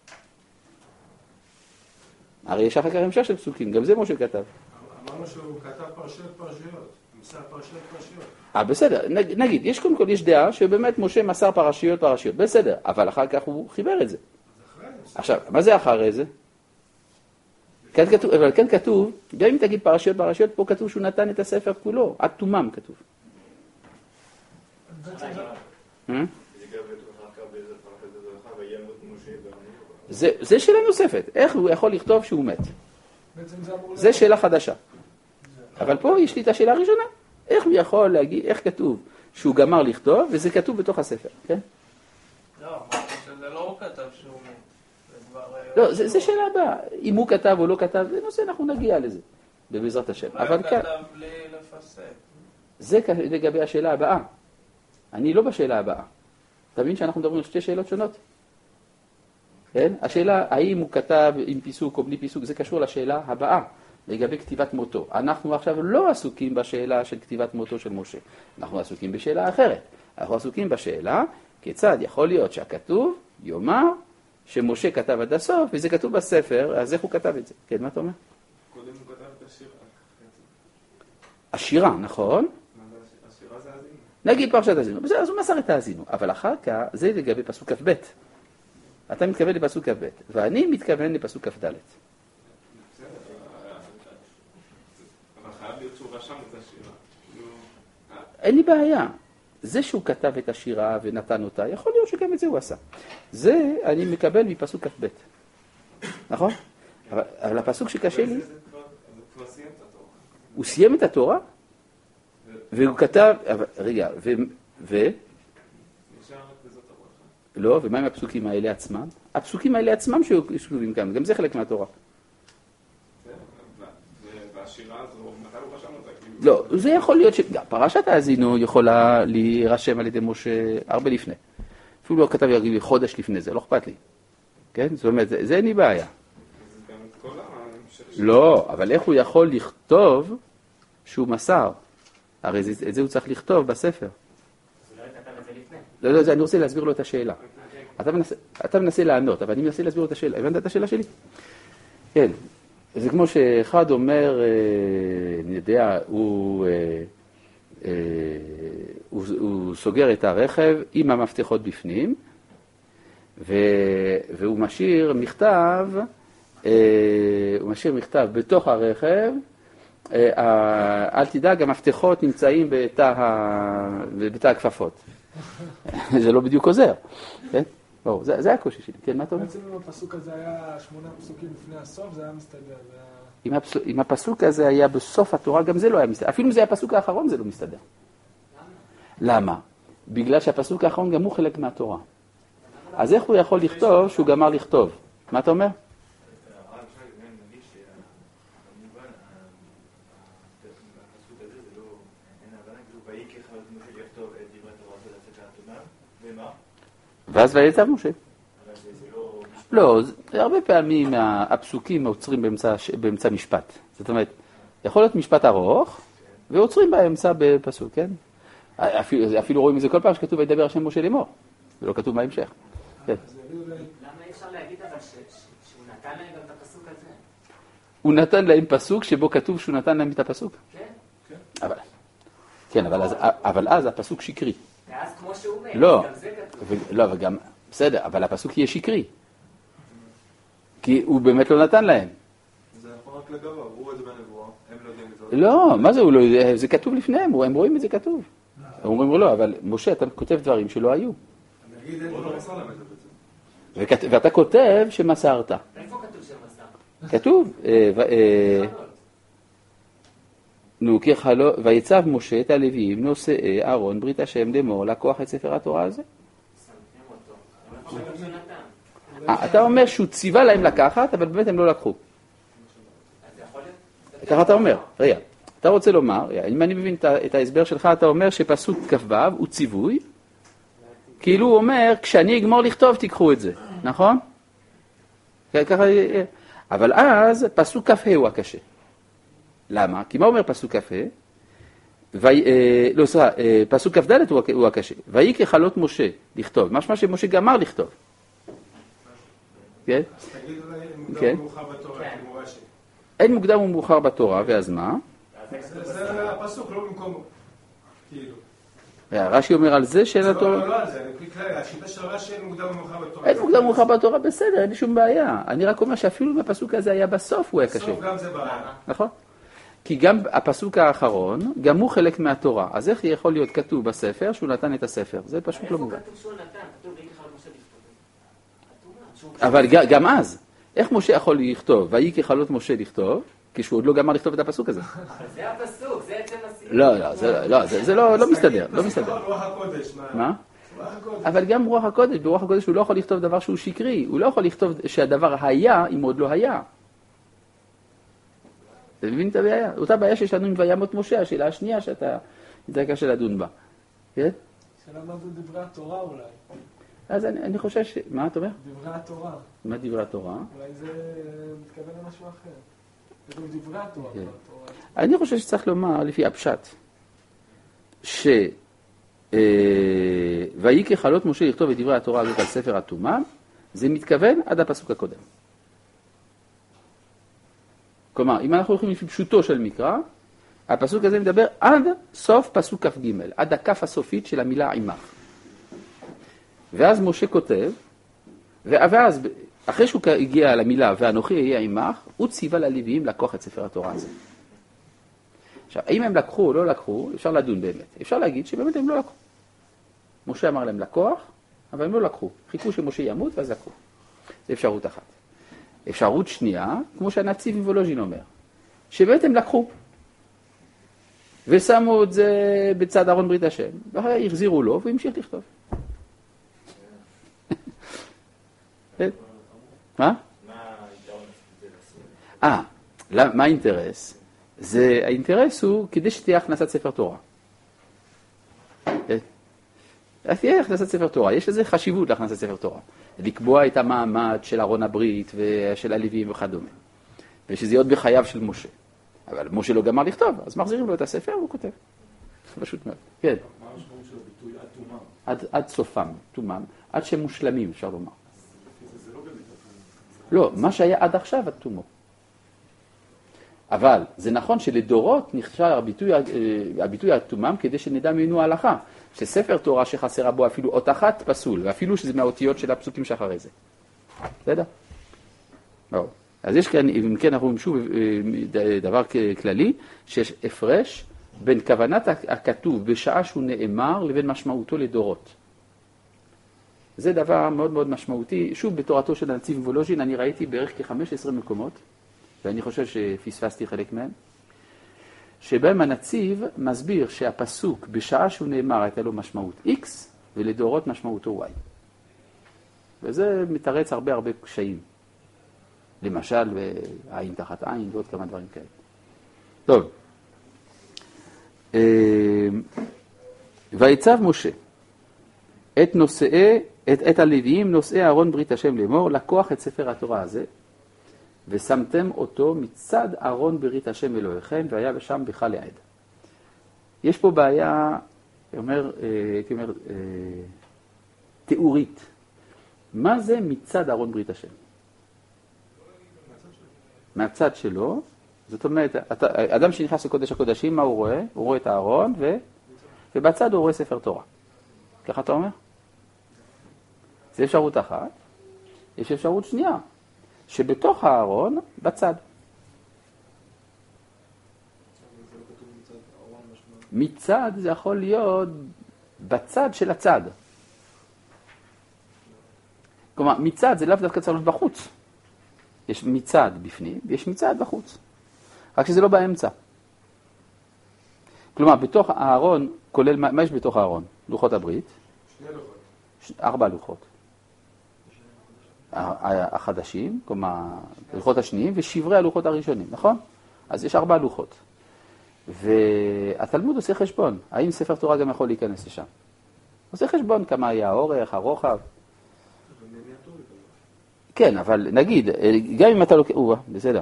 הרי יש אחר כך המשך של פסוקים, גם זה משה כתב. אמרנו שהוא כתב פרשיות פרשיות, מסר פרשיות פרשיות. אה, בסדר, נגיד, יש קודם כל, יש דעה שבאמת משה מסר פרשיות פרשיות, בסדר, אבל אחר כך הוא חיבר את זה. עכשיו, מה זה אחרי זה? כאן כתוב, אבל כאן כתוב, גם אם תגיד פרשיות פרשיות, פה כתוב שהוא נתן את הספר כולו, עד תומם כתוב. זה, זה שאלה נוספת, איך הוא יכול לכתוב שהוא מת? זה שאלה חדשה. אבל פה יש לי את השאלה הראשונה, איך הוא יכול להגיד, איך כתוב שהוא גמר לכתוב, וזה כתוב בתוך הספר, כן? לא, שזה לא הוא כתב שהוא מת. לא, זה, זה שאלה הבאה, אם הוא כתב או לא כתב, זה נושא, אנחנו נגיע לזה, בבעזרת השם. אבל הוא כתב בלי לפסק. זה לגבי השאלה הבאה. אני לא בשאלה הבאה. אתה מבין שאנחנו מדברים על שתי שאלות שונות? כן? השאלה, האם הוא כתב עם פיסוק או בלי פיסוק, זה קשור לשאלה הבאה, לגבי כתיבת מותו. אנחנו עכשיו לא עסוקים בשאלה של כתיבת מותו של משה. אנחנו עסוקים בשאלה אחרת. אנחנו עסוקים בשאלה, כיצד יכול להיות שהכתוב יאמר שמשה כתב עד הסוף, וזה כתוב בספר, אז איך הוא כתב את זה? כן, מה אתה אומר? קודם הוא כתב את השירה. השירה, נכון? השירה זה האזינו. נגיד פרשת האזינו. בסדר, אז הוא מסר את האזינו. אבל אחר כך, זה לגבי פסוק כ"ב. אתה מתכוון לפסוק כ"ב, ואני מתכוון לפסוק כ"ד. אבל חייב להיות שהוא רשם את השירה. אין לי בעיה. זה שהוא כתב את השירה ונתן אותה, יכול להיות שגם את זה הוא עשה. זה אני מקבל מפסוק כ"ב. נכון? אבל, אבל הפסוק שקשה לי... זה כבר סיים את התורה. הוא סיים את התורה? והוא כתב... רגע, ו... ו... נשאר רק בזאת הברכה. לא, ומה עם הפסוקים האלה עצמם? הפסוקים האלה עצמם שכתובים כאן, גם זה חלק מהתורה. והשירה הזו, מתי הוא רשם אותה? כאילו לא, זה יכול להיות שגם פרשת האזינו יכולה להירשם על ידי משה הרבה לפני. אפילו לא כתב יגיד לי חודש לפני זה, לא אכפת לי. כן? זאת אומרת, זה, זה אין לי בעיה. לא, אבל איך הוא יכול לכתוב שהוא מסר? הרי זה, את זה הוא צריך לכתוב בספר. אז אולי כתב את זה לפני. לא, לא, אני רוצה להסביר לו את השאלה. אתה מנסה, אתה מנסה לענות, אבל אני מנסה להסביר לו את השאלה. הבנת את השאלה שלי? כן. זה כמו שאחד אומר, אני יודע, הוא, הוא, הוא סוגר את הרכב עם המפתחות בפנים, והוא משאיר מכתב, הוא משאיר מכתב בתוך הרכב, אל תדאג, המפתחות נמצאים בתא הכפפות. זה לא בדיוק עוזר, כן? ברור, זה, זה הקושי שלי. כן, מה אתה אומר? בעצם אם הפסוק הזה היה שמונה פסוקים לפני הסוף, זה היה מסתדר. זה היה... אם, הפסוק, אם הפסוק הזה היה בסוף התורה, גם זה לא היה מסתדר. אפילו אם זה היה הפסוק האחרון, זה לא מסתדר. למה? למה? בגלל שהפסוק האחרון גם הוא חלק מהתורה. אז איך הוא יכול לכתוב שהוא גמר לכתוב? מה אתה אומר? ואז ויצב משה. לא, הרבה פעמים הפסוקים עוצרים באמצע, באמצע משפט. זאת אומרת, יכול להיות משפט ארוך, ועוצרים באמצע בפסוק, כן? אפילו, אפילו רואים את זה כל פעם שכתוב וידבר השם משה לאמור, ולא כתוב בהמשך. כן. למה אי אפשר להגיד אבל שהוא נתן להם גם את הפסוק הזה? הוא נתן להם פסוק שבו כתוב שהוא נתן להם את הפסוק? כן. אבל, כן, אבל אז, אבל אז הפסוק שקרי. ואז כמו שהוא אומר, לא, גם זה כתוב. ו- לא, וגם, בסדר, אבל הפסוק יהיה שקרי. כי הוא באמת לא נתן להם. זה נכון רק לגביו, הוא את זה בנבואה, הם לא יודעים את זה. לא, מה זה, הוא לא, זה כתוב לפניהם, הם רואים את זה כתוב. הם אומרים לו, לא, אבל משה, אתה כותב דברים שלא היו. נגיד, אין הוא לו לא מסר להם את זה בעצם. וכת- ואתה כותב שמסרת. איפה כתוב שמסר? כתוב, אה, ו- אה, נו, כי חלו, ויצב משה את הלוויים, נושאי אהרון, ברית השם לאמור, לקוח את ספר התורה הזה. סמכם אותו. אבל איפה כתוב שהוא נתן? אה, אתה אומר שהוא ציווה להם לקחת, אבל באמת הם לא לקחו. אז זה יכול להיות? ככה אתה אומר, רגע, אתה רוצה לומר, אם אני מבין את ההסבר שלך, אתה אומר שפסוק כ"ו הוא ציווי, כאילו הוא אומר, כשאני אגמור לכתוב תיקחו את זה, נכון? ככה, אבל אז פסוק כ"ה הוא הקשה. למה? כי מה אומר פסוק כ"ה? לא, סליחה, פסוק כ"ד הוא הקשה. ויהי ככלות משה לכתוב, משמע שמשה גמר לכתוב. כן? אז תגיד אולי מוקדם כן. ומאוחר בתורה, כמו רש"י. אין מוקדם ומאוחר בתורה, ואז מה? זה זה הפסוק, לא במקום, כאילו. רש"י אומר על זה שאין זה התורה... לא לא על זה, אני כלל, השיטה של רש"י אין מוקדם ומאוחר בתורה. אין מוקדם ומאוחר בתורה, בסדר, אין לי שום בעיה. אני רק אומר שאפילו אם הפסוק הזה היה בסוף, הוא היה קשה. בסוף גם זה בעיה. נכון? כי גם הפסוק האחרון, גם הוא חלק מהתורה. אז איך יכול להיות כתוב בספר שהוא נתן את הספר? זה פשוט לא מובן. איפה כתוב שהוא נתן? כתוב ויהי ככלות משה לכתוב. אבל ג- גם אז, איך משה יכול לכתוב? ויהי ככלות משה לכתוב, כשהוא עוד לא גמר לכתוב את הפסוק הזה. אבל זה הפסוק, זה עצם הסיום. לא, לא, זה לא, זה- זה לא לא מסתדר, לא פסוק מסתדר. רוח הקודש, מה? רוח הקודש. אבל גם רוח הקודש, ברוח הקודש הוא לא יכול לכתוב דבר שהוא שקרי, הוא לא יכול לכתוב שהדבר היה אם עוד לא היה. אתה מבין את הבעיה? אותה בעיה שיש לנו עם וימות משה, השאלה השנייה שאתה יותר קשה לדון בה. כן? שאלה מה זה דברי התורה אולי. אז אני, אני חושב ש... מה אתה אומר? דברי התורה. מה דברי התורה? אולי זה מתכוון למשהו אחר. כתוב דברי התורה. כן. בתורה. אני חושב שצריך לומר, לפי הפשט, ש... אה, ויהי ככלות משה לכתוב את דברי התורה הזאת על ספר התורה, זה מתכוון עד הפסוק הקודם. כלומר, אם אנחנו הולכים לפי פשוטו של מקרא, הפסוק הזה מדבר עד סוף פסוק כ"ג, עד הכף הסופית של המילה עמך. ואז משה כותב, ואז אחרי שהוא הגיע למילה ואנוכי יהיה עמך, הוא ציווה ללוויים לקוח את ספר התורה הזה. עכשיו, האם הם לקחו או לא לקחו, אפשר לדון באמת. אפשר להגיד שבאמת הם לא לקחו. משה אמר להם לקוח, אבל הם לא לקחו. חיכו שמשה ימות ואז לקחו. זו אפשרות אחת. אפשרות שנייה, כמו שהנציב מוולוז'ין אומר, שבאמת הם לקחו. ושמו את זה בצד ארון ברית השם, ואחרי החזירו לו והוא המשיך לכתוב. מה? אה, מה האינטרס? זה, האינטרס הוא כדי שתהיה הכנסת ספר תורה. אז תהיה הכנסת ספר תורה, יש לזה חשיבות להכנסת ספר תורה. לקבוע את המעמד של ארון הברית ושל הלוויים וכדומה. ושזה יהיה עוד בחייו של משה. אבל משה לא גמר לכתוב, אז מחזירים לו את הספר והוא כותב. פשוט מאוד. כן. מה המשמעות של הביטוי עד תומם? עד, עד סופם, תומם, עד שהם מושלמים, אפשר לומר. זה, זה לא באמת התומה. לא, מה שהיה עד עכשיו עד תומו. אבל זה נכון שלדורות נחשב הביטוי, הביטוי עד תומם כדי שנדע ממנו ההלכה. שספר תורה שחסרה בו אפילו אות אחת פסול, ואפילו שזה מהאותיות של הפסוקים שאחרי זה. בסדר? ברור. אז יש כאן, אם כן אנחנו שוב דבר כללי, שיש הפרש בין כוונת הכתוב בשעה שהוא נאמר לבין משמעותו לדורות. זה דבר מאוד מאוד משמעותי. שוב, בתורתו של הנציב וולוז'ין אני ראיתי בערך כ-חמש עשרה מקומות, ואני חושב שפספסתי חלק מהם, שבהם הנציב מסביר שהפסוק בשעה שהוא נאמר הייתה לו משמעות X ולדורות משמעותו Y. וזה מתרץ הרבה הרבה קשיים. למשל, עין תחת עין ועוד כמה דברים כאלה. טוב. ויצב משה את נושאי, את, את הלוויים נושאי ארון ברית השם לאמור, לקוח את ספר התורה הזה, ושמתם אותו מצד ארון ברית השם אלוהיכם, והיה בשם בכה לעד. יש פה בעיה, אומר, הייתי אומר, תיאורית. מה זה מצד ארון ברית השם? מהצד שלו, זאת אומרת, אדם שנכנס לקודש הקודשים, מה הוא רואה? הוא רואה את הארון, ו... ובצד הוא רואה ספר תורה. ככה אתה אומר? זה אפשרות אחת. יש אפשרות שנייה, שבתוך הארון, בצד. מצד זה יכול להיות בצד של הצד. כלומר, מצד זה לאו דווקא צריך להיות בחוץ. יש מצד בפנים, ויש מצד בחוץ. רק שזה לא באמצע. כלומר, בתוך הארון, כולל, מה, מה יש בתוך הארון? לוחות הברית? שני לוחות. ש... ארבע לוחות. החדשים, כלומר, לוחות השניים, ושברי הלוחות הראשונים, נכון? אז יש ארבע לוחות. והתלמוד עושה חשבון. האם ספר תורה גם יכול להיכנס לשם? עושה חשבון כמה היה האורך, הרוחב. כן, אבל נגיד, גם אם אתה לוקח, או, בסדר.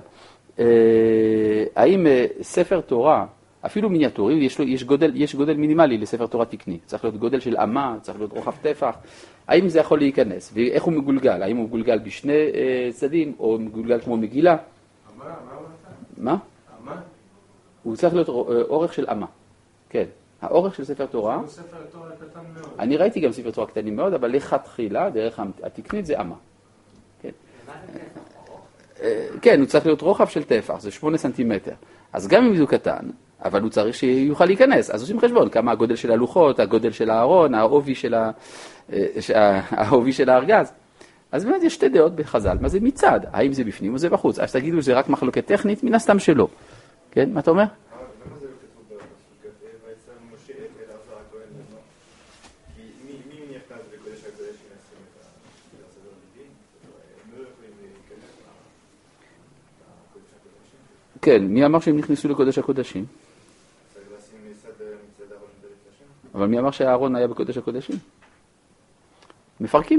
האם ספר תורה, אפילו מיניאטורי, יש, יש, גודל, יש גודל מינימלי לספר תורה תקני. צריך להיות גודל של אמה, צריך להיות רוחב טפח. האם זה יכול להיכנס? ואיך הוא מגולגל? האם הוא מגולגל בשני צדדים, או מגולגל כמו מגילה? אמה, מה הוא נתן? מה? אמה? הוא צריך להיות אורך של אמה. כן. האורך של ספר תורה, זה ספר תורה קטן מאוד. אני ראיתי גם ספר תורה קטנים מאוד, אבל לכתחילה, דרך התקנית זה אמה. כן. כן, הוא צריך להיות רוחב של טפח, זה שמונה סנטימטר. אז גם אם זה קטן, אבל הוא צריך שיוכל להיכנס. אז עושים חשבון, כמה הגודל של הלוחות, הגודל של הארון, העובי של, ה... העובי של הארגז. אז באמת יש שתי דעות בחז"ל, מה זה מצד? האם זה בפנים או זה בחוץ? אז תגידו שזה רק מחלוקת טכנית, מן הסתם שלא. כן, מה אתה אומר? למה זה לא כתוב בפסוק? ויצא משה את אלעזר הכהן לבנו? כי מי נכנס בקודש הקודשים לשים את הסדר לדין? הם לא יכולים להיכנס לקודש הקודשים. כן, מי אמר שהם נכנסו לקודש הקודשים? צריך לשים מצד ארון ברית השם. אבל מי אמר שהארון היה בקודש הקודשים? מפרקים.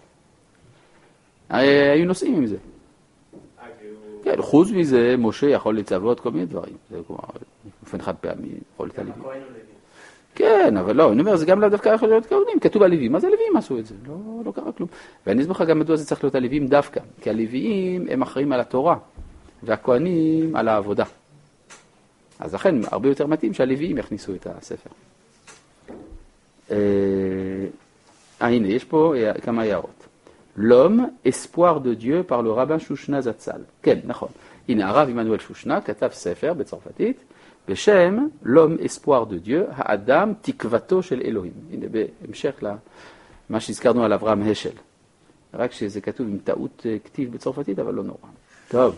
הרי היו נוסעים עם זה. כן, חוץ מזה, משה יכול לצוות כל מיני דברים. זה כלומר, באופן חד פעמי, יכול להיות הלווים. כן, אבל לא, אני אומר, זה גם לא דווקא יכול להיות כהנים. כתוב הלווים, מה זה הלווים עשו את זה? לא, לא קרה כלום. ואני אסביר לך גם מדוע זה צריך להיות הלווים דווקא. כי הלווים הם אחראים על התורה, והכהנים על העבודה. אז לכן, הרבה יותר מתאים שהלווים יכניסו את הספר. אה, הנה, יש פה כמה הערות. L'homme, espoir de Dieu par le rabbin שושנה זצ"ל. כן, נכון. הנה, הרב עמנואל שושנה כתב ספר בצרפתית, בשם L'homme, espoir de Dieu, האדם תקוותו של אלוהים. הנה, בהמשך למה שהזכרנו על אברהם השל. רק שזה כתוב עם טעות כתיב בצרפתית, אבל לא נורא. טוב.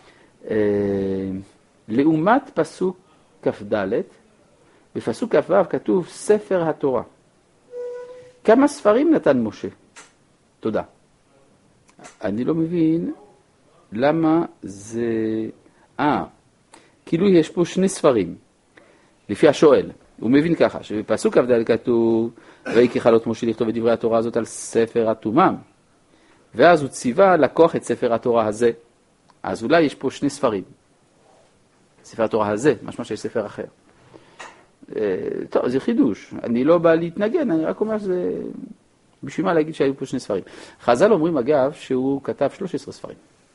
לעומת פסוק כ"ד, בפסוק כ"ו כתוב ספר התורה. כמה ספרים נתן משה? תודה. אני לא מבין למה זה... אה, כאילו יש פה שני ספרים, לפי השואל. הוא מבין ככה, שבפסוק כ"ד כתוב, ויהי ככלות משה לכתוב את דברי התורה הזאת על ספר התומם, ואז הוא ציווה לקוח את ספר התורה הזה. אז אולי יש פה שני ספרים. ספר התורה הזה, משמע שיש ספר אחר. טוב, זה חידוש. אני לא בא להתנגן, אני רק אומר שזה... בשביל מה להגיד שהיו פה שני ספרים. חז"ל אומרים אגב שהוא כתב שלושה עשר ספרים.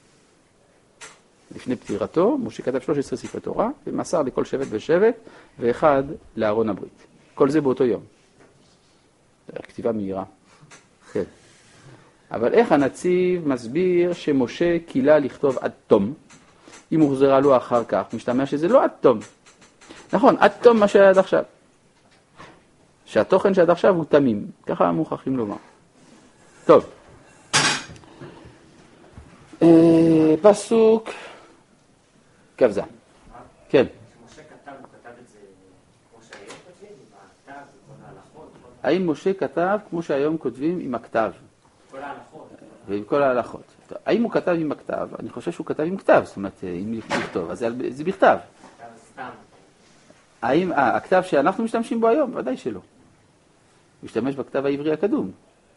לפני פטירתו, משה כתב שלושה עשר ספרי תורה, ומסר לכל שבט ושבט, ואחד לארון הברית. כל זה באותו יום. כתיבה מהירה. כן. אבל איך הנציב מסביר שמשה קילה לכתוב עד תום, אם הוא חוזרה לו אחר כך, משתמע שזה לא עד תום. נכון, עד תום מה שהיה עד עכשיו. שהתוכן שעד עכשיו הוא תמים. ככה מוכרחים לומר. טוב. פסוק כ"ז. כן. כשמשה כתב, הוא כתב את זה כמו שהיום כותבים, עם הכתב וכל ההלכות? האם משה כתב כמו שהיום כותבים עם הכתב? כל ההלכות. ועם כל ההלכות. האם הוא כתב עם הכתב? אני חושב שהוא כתב עם כתב, זאת אומרת, אם לכתוב, אז זה בכתב. סתם. האם, אה, הכתב שאנחנו משתמשים בו היום? ודאי שלא. הוא משתמש בכתב העברי הקדום.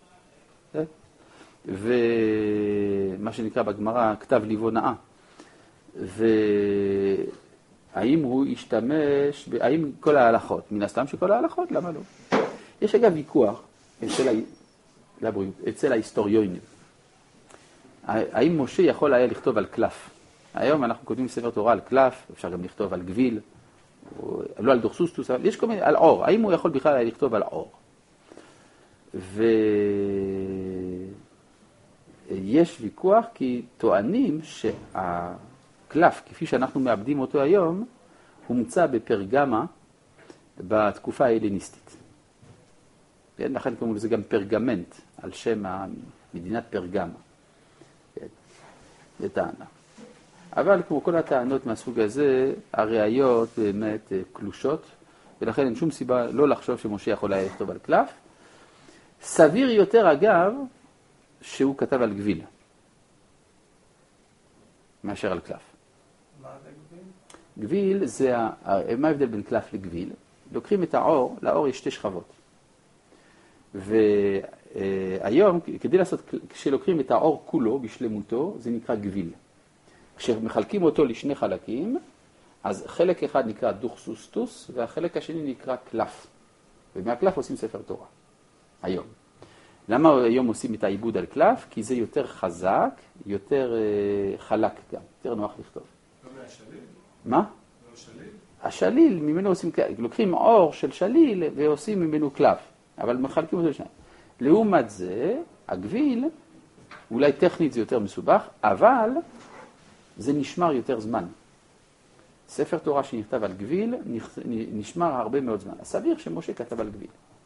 ומה שנקרא בגמרא, כתב ליבו נאה. והאם הוא ישתמש, האם כל ההלכות? מן הסתם שכל ההלכות, למה לא? יש אגב ויכוח אצל, לבריאות, אצל ההיסטוריונים. האם משה יכול היה לכתוב על קלף? היום אנחנו כותבים ספר תורה על קלף, אפשר גם לכתוב על גביל, או, לא על דורסוסטוס, אבל יש כל מיני, על אור. האם הוא יכול בכלל היה לכתוב על אור? ויש ויכוח כי טוענים שהקלף, כפי שאנחנו מאבדים אותו היום, הומצא בפרגמה בתקופה ההלניסטית. לכן קוראים לזה גם פרגמנט, על שם מדינת פרגמה. זה טענה. אבל כמו כל הטענות מהסוג הזה, הראיות באמת קלושות, ולכן אין שום סיבה לא לחשוב שמשה יכול היה לכתוב על קלף. סביר יותר אגב, שהוא כתב על גביל, מאשר על קלף. מה זה גביל? גביל זה, מה ההבדל בין קלף לגביל? לוקחים את האור, לאור יש שתי שכבות. והיום, כדי לעשות, כשלוקחים את האור כולו בשלמותו, זה נקרא גביל. כשמחלקים אותו לשני חלקים, אז חלק אחד נקרא דוכסוסטוס, והחלק השני נקרא קלף. ומהקלף עושים ספר תורה, היום. למה היום עושים את העיבוד על קלף? כי זה יותר חזק, יותר uh, חלק גם, יותר נוח לכתוב. לא מהשליל? מה? לא שליל? השליל, ממנו עושים, לוקחים אור של שליל ועושים ממנו קלף, אבל מחלקים אותו לשניים. לעומת זה, הגביל, אולי טכנית זה יותר מסובך, אבל זה נשמר יותר זמן. ספר תורה שנכתב על גביל נשמר הרבה מאוד זמן. הסביר שמשה כתב על גביל.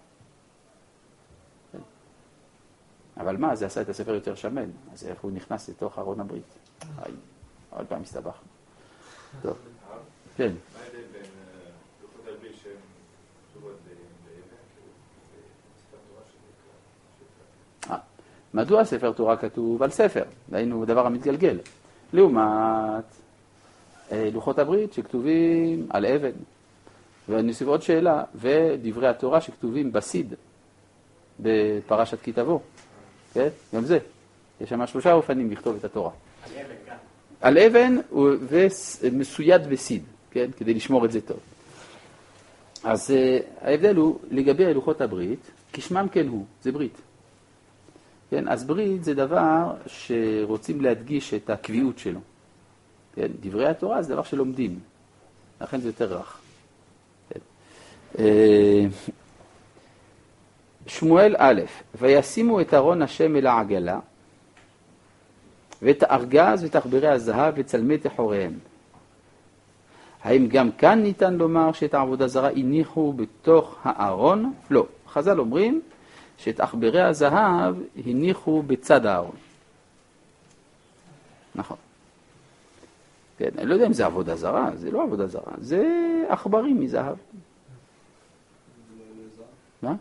אבל מה, זה עשה את הספר יותר שמן, אז איך הוא נכנס לתוך ארון הברית? היי, עוד פעם הסתבכנו. טוב, כן. מה ההבדל בין לוחות הברית שהן כתובות באבן, ספר תורה שנקרא? מדוע ספר תורה כתוב על ספר? היינו דבר המתגלגל. לעומת לוחות הברית שכתובים על אבן. ואני אוסיף עוד שאלה, ודברי התורה שכתובים בסיד, בפרשת כי תבוא. כן? גם זה. יש שם שלושה אופנים לכתוב את התורה. על אבן גם. על אבן ומסויד בסיד, כן? כדי לשמור את זה טוב. אז uh, ההבדל הוא לגבי לוחות הברית, כשמם כן הוא, זה ברית. כן? אז ברית זה דבר שרוצים להדגיש את הקביעות שלו. כן? דברי התורה זה דבר שלומדים, לכן זה יותר רך. כן? Uh, שמואל א', וישימו את ארון השם אל העגלה, ואת הארגז ואת עכברי הזהב וצלמי תחוריהם. האם גם כאן ניתן לומר שאת העבודה זרה הניחו בתוך הארון? לא. חז"ל אומרים שאת עכברי הזהב הניחו בצד הארון. נכון. כן, אני לא יודע אם זה עבודה זרה, זה לא עבודה זרה, זה עכברים מזהב. מה?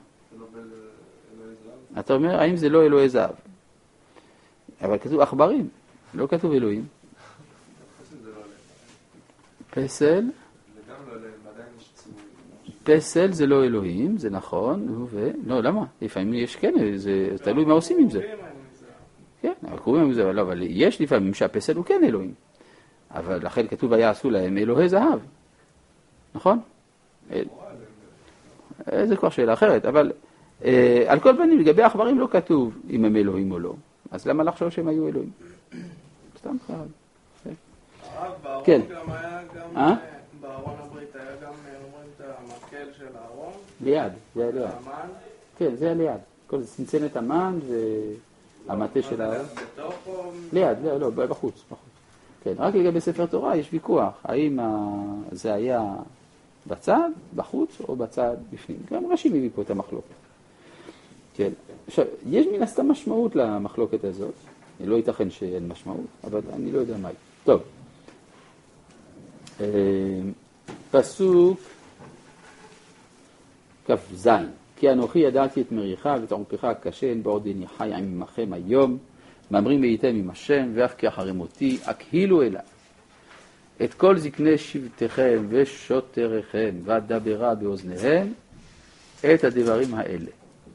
אתה אומר, האם זה לא אלוהי זהב? אבל כתוב עכברים, לא כתוב אלוהים. פסל, פסל זה לא אלוהים, זה נכון, ו... לא, למה? לפעמים יש כן, זה תלוי מה עושים עם זה. כן, קוראים עם זה, אבל יש לפעמים שהפסל הוא כן אלוהים. אבל לכן כתוב היה עשו להם אלוהי זהב. נכון? זה כבר שאלה אחרת, אבל על כל פנים לגבי העכברים לא כתוב אם הם אלוהים או לא. אז למה לחשוב שהם היו אלוהים? סתם חייב. כן. אה? בארון הברית היה גם אומרים את המקל של הארון? ליד, זה היה ליד. כן, זה היה ליד. כל זה צנצנת המן והמטה של הארון. ליד, לא, לא, בחוץ, בחוץ. כן, רק לגבי ספר תורה יש ויכוח, האם זה היה בצד, בחוץ או בצד בפנים. גם רש"י מביא פה את המחלוקת. כן, עכשיו, יש מן הסתם משמעות למחלוקת הזאת, לא ייתכן שאין משמעות, אבל אני לא יודע מה היא. טוב, פסוק כ"ז, כי אנוכי ידעתי את מריחה ואת עורפך הקשה, בעודני חי עמכם היום, מאמרים הייתם עם השם, ואף כי אחרי מותי, אקהילו אליו. את כל זקני שבטכם ושוטריכם, ודברה באוזניהם, את הדברים האלה.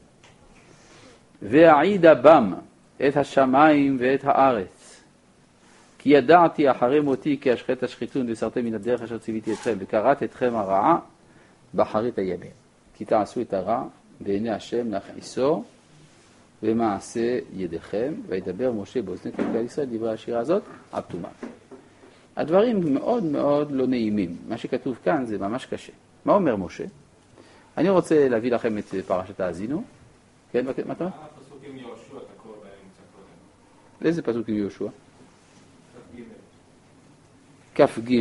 והעידה בם את השמיים ואת הארץ. כי ידעתי אחרי מותי, כי אשחט השחיתון, וסרתם מן הדרך אשר ציוויתי אתכם, וקראת אתכם הרעה באחרית הימים. כי תעשו את הרע בעיני השם להכעיסו, ומעשה ידיכם, וידבר משה באוזני כל כלל ישראל, דברי השירה הזאת, עד תומה. הדברים מאוד מאוד לא נעימים. מה שכתוב כאן זה ממש קשה. מה אומר משה? אני רוצה להביא לכם את פרשת האזינו. כן, מה אתה אומר? הפסוק עם יהושע תקוע באמצע קודם. איזה פסוק עם יהושע? כף ג'.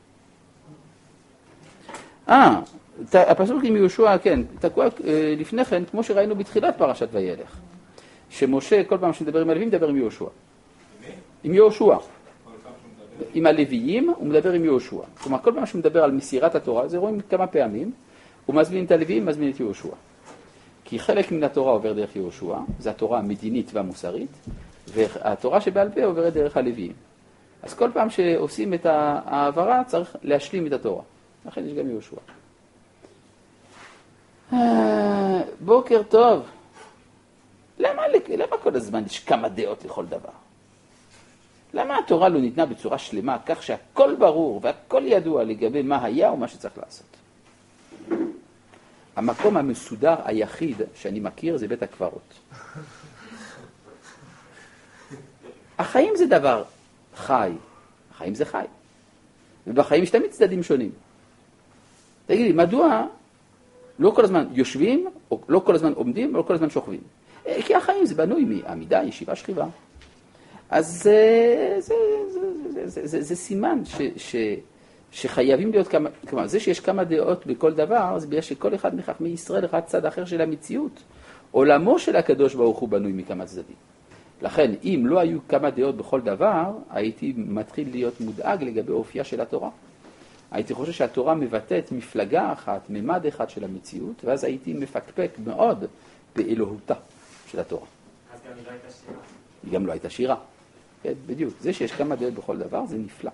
אה, הפסוק עם יהושע, כן, תקוע לפני כן, כמו שראינו בתחילת פרשת וילך. שמשה, כל פעם שמדבר עם הלווים, מדבר עם יהושע. עם יהושע. עם הלוויים, הוא מדבר עם יהושע. כלומר, כל פעם שמדבר על מסירת התורה, זה רואים כמה פעמים, הוא מזמין את הלוויים, מזמין את יהושע. כי חלק מן התורה עובר דרך יהושע, זו התורה המדינית והמוסרית, והתורה שבעל פה עוברת דרך הלוויים. אז כל פעם שעושים את העברה, צריך להשלים את התורה. לכן יש גם יהושע. בוקר טוב. למה, למה כל הזמן יש כמה דעות לכל דבר? למה התורה לא ניתנה בצורה שלמה, כך שהכל ברור והכל ידוע לגבי מה היה ומה שצריך לעשות? המקום המסודר היחיד שאני מכיר זה בית הקברות. החיים זה דבר חי. החיים זה חי. ובחיים יש תמיד צדדים שונים. תגיד לי, מדוע לא כל הזמן יושבים, או לא כל הזמן עומדים, או לא כל הזמן שוכבים? כי החיים זה בנוי מעמידה, ישיבה, שכיבה. אז זה, זה, זה, זה, זה, זה, זה סימן ש, ש, שחייבים להיות כמה, כמה, זה שיש כמה דעות בכל דבר, זה בגלל שכל אחד מחכמי ישראל אחד צד אחר של המציאות. עולמו של הקדוש ברוך הוא בנוי מכמה צדדים. לכן, אם לא היו כמה דעות בכל דבר, הייתי מתחיל להיות מודאג לגבי אופייה של התורה. הייתי חושב שהתורה מבטאת מפלגה אחת, ממד אחד של המציאות, ואז הייתי מפקפק מאוד באלוהותה של התורה. אז גם היא לא הייתה שירה. היא גם לא הייתה שירה. כן, בדיוק. זה שיש כמה דעות בכל דבר, זה נפלא.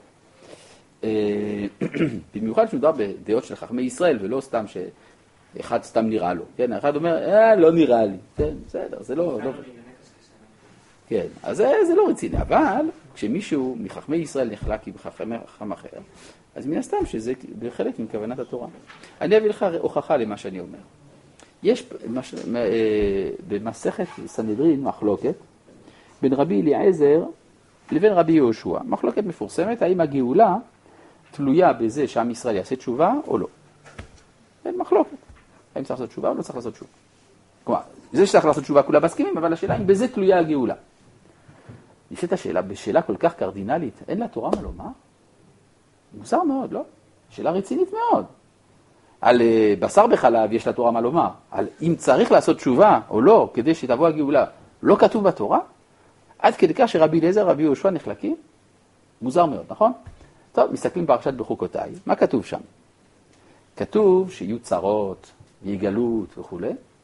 במיוחד שמדובר בדעות של חכמי ישראל, ולא סתם שאחד סתם נראה לו. כן, האחד אומר, אה, לא נראה לי. כן, בסדר, זה לא... כן, אז זה, זה לא רציני. אבל כשמישהו מחכמי ישראל נחלק עם חכם אחר, אז מן הסתם שזה בחלק מכוונת התורה. אני אביא לך הוכחה למה שאני אומר. יש מש... במסכת סנהדרין מחלוקת בין רבי אליעזר לבין רבי יהושע. מחלוקת מפורסמת, האם הגאולה תלויה בזה שעם ישראל יעשה תשובה או לא. אין מחלוקת. האם צריך לעשות תשובה או לא צריך לעשות תשובה. כלומר, זה שצריך לעשות תשובה כולה מסכימים, אבל השאלה אם בזה תלויה הגאולה. נשאלת השאלה, בשאלה כל כך קרדינלית, אין לה תורה מה לומר? מוזר מאוד, לא? שאלה רצינית מאוד. על בשר בחלב יש לה תורה מה לומר. על אם צריך לעשות תשובה או לא, כדי שתבוא הגאולה, לא כתוב בתורה? עד כדי כך שרבי אליעזר ורבי יהושע נחלקים? מוזר מאוד, נכון? טוב, מסתכלים פרשת בחוקותיי. מה כתוב שם? כתוב שיהיו צרות, ויגלות וכו'.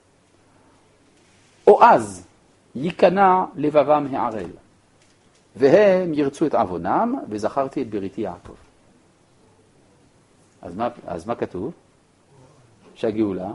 או אז ייכנע לבבם הערל, והם ירצו את עוונם, וזכרתי את בריתי יעקב. אז מה, אז מה כתוב? שהגאולה?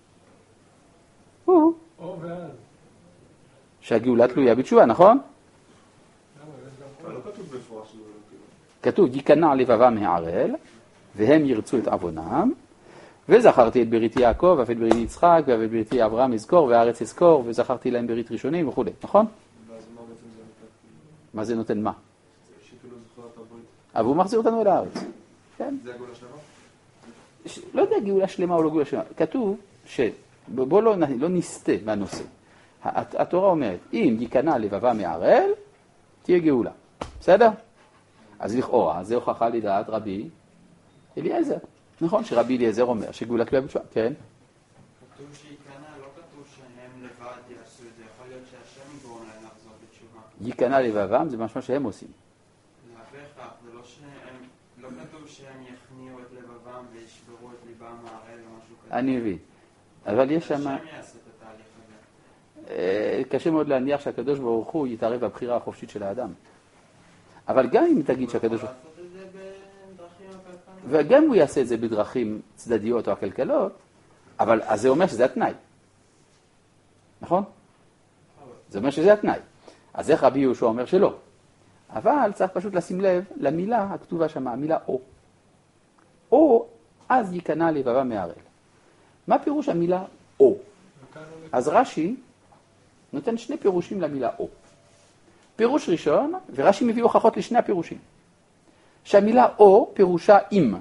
הוא. או ואז. שהגאולה תלויה בתשובה, נכון? אבל לא כתוב בפורש. כתוב, ייכנע לבבם הערל, והם ירצו את עוונם, וזכרתי את בריתי יעקב, ואף את בריתי יצחק, ואף את בריתי אברהם יזכור, והארץ יזכור, וזכרתי להם ברית ראשונים וכו', נכון? ואז מה בעצם זה נותן? מה זה נותן מה? שכאילו זוכר את הברית. אבל הוא מחזיר אותנו אל הארץ. כן? זה הגאולה שלמה? ש- לא יודע גאולה שלמה או לא גאולה שלמה. כתוב ש... ב- בוא לא, נ- לא נסתה מהנושא. הת- התורה אומרת, אם ייכנע לבבם מערל, תהיה גאולה. בסדר? אז לכאורה, זה הוכחה לדעת רבי אליעזר. נכון שרבי אליעזר אומר שגאולה תלויה בתשובה. כן? כתוב שייכנע, לא כתוב שהם לבד יעשו את זה. יכול להיות שהשם יגרום להם לחזור בתשובה. ייכנע לבבם זה משמע שהם עושים. זה בהכרח, זה לא שהם... לא כתוב שהם יכניעו את לבבם וישברו את ליבם הערל או משהו כזה. אני מבין. אבל יש שם... השם יעשה את התהליך הזה. אה, קשה מאוד להניח שהקדוש ברוך הוא יתערב בבחירה החופשית של האדם. אבל גם אם תגיד שהקדוש... הוא יכול לעשות את זה בדרכים הכלכליות. וגם הוא יעשה את זה בדרכים צדדיות או הכלכלות, אבל אז זה אומר שזה התנאי. נכון? זה אומר שזה התנאי. אז איך רבי יהושע אומר שלא? אבל צריך פשוט לשים לב למילה הכתובה שם, המילה או. או, אז ייכנע לבבם מערל. מה פירוש המילה או? אז רש"י נותן שני פירושים למילה או. פירוש ראשון, ורש"י מביא הוכחות לשני הפירושים. שהמילה או פירושה אם.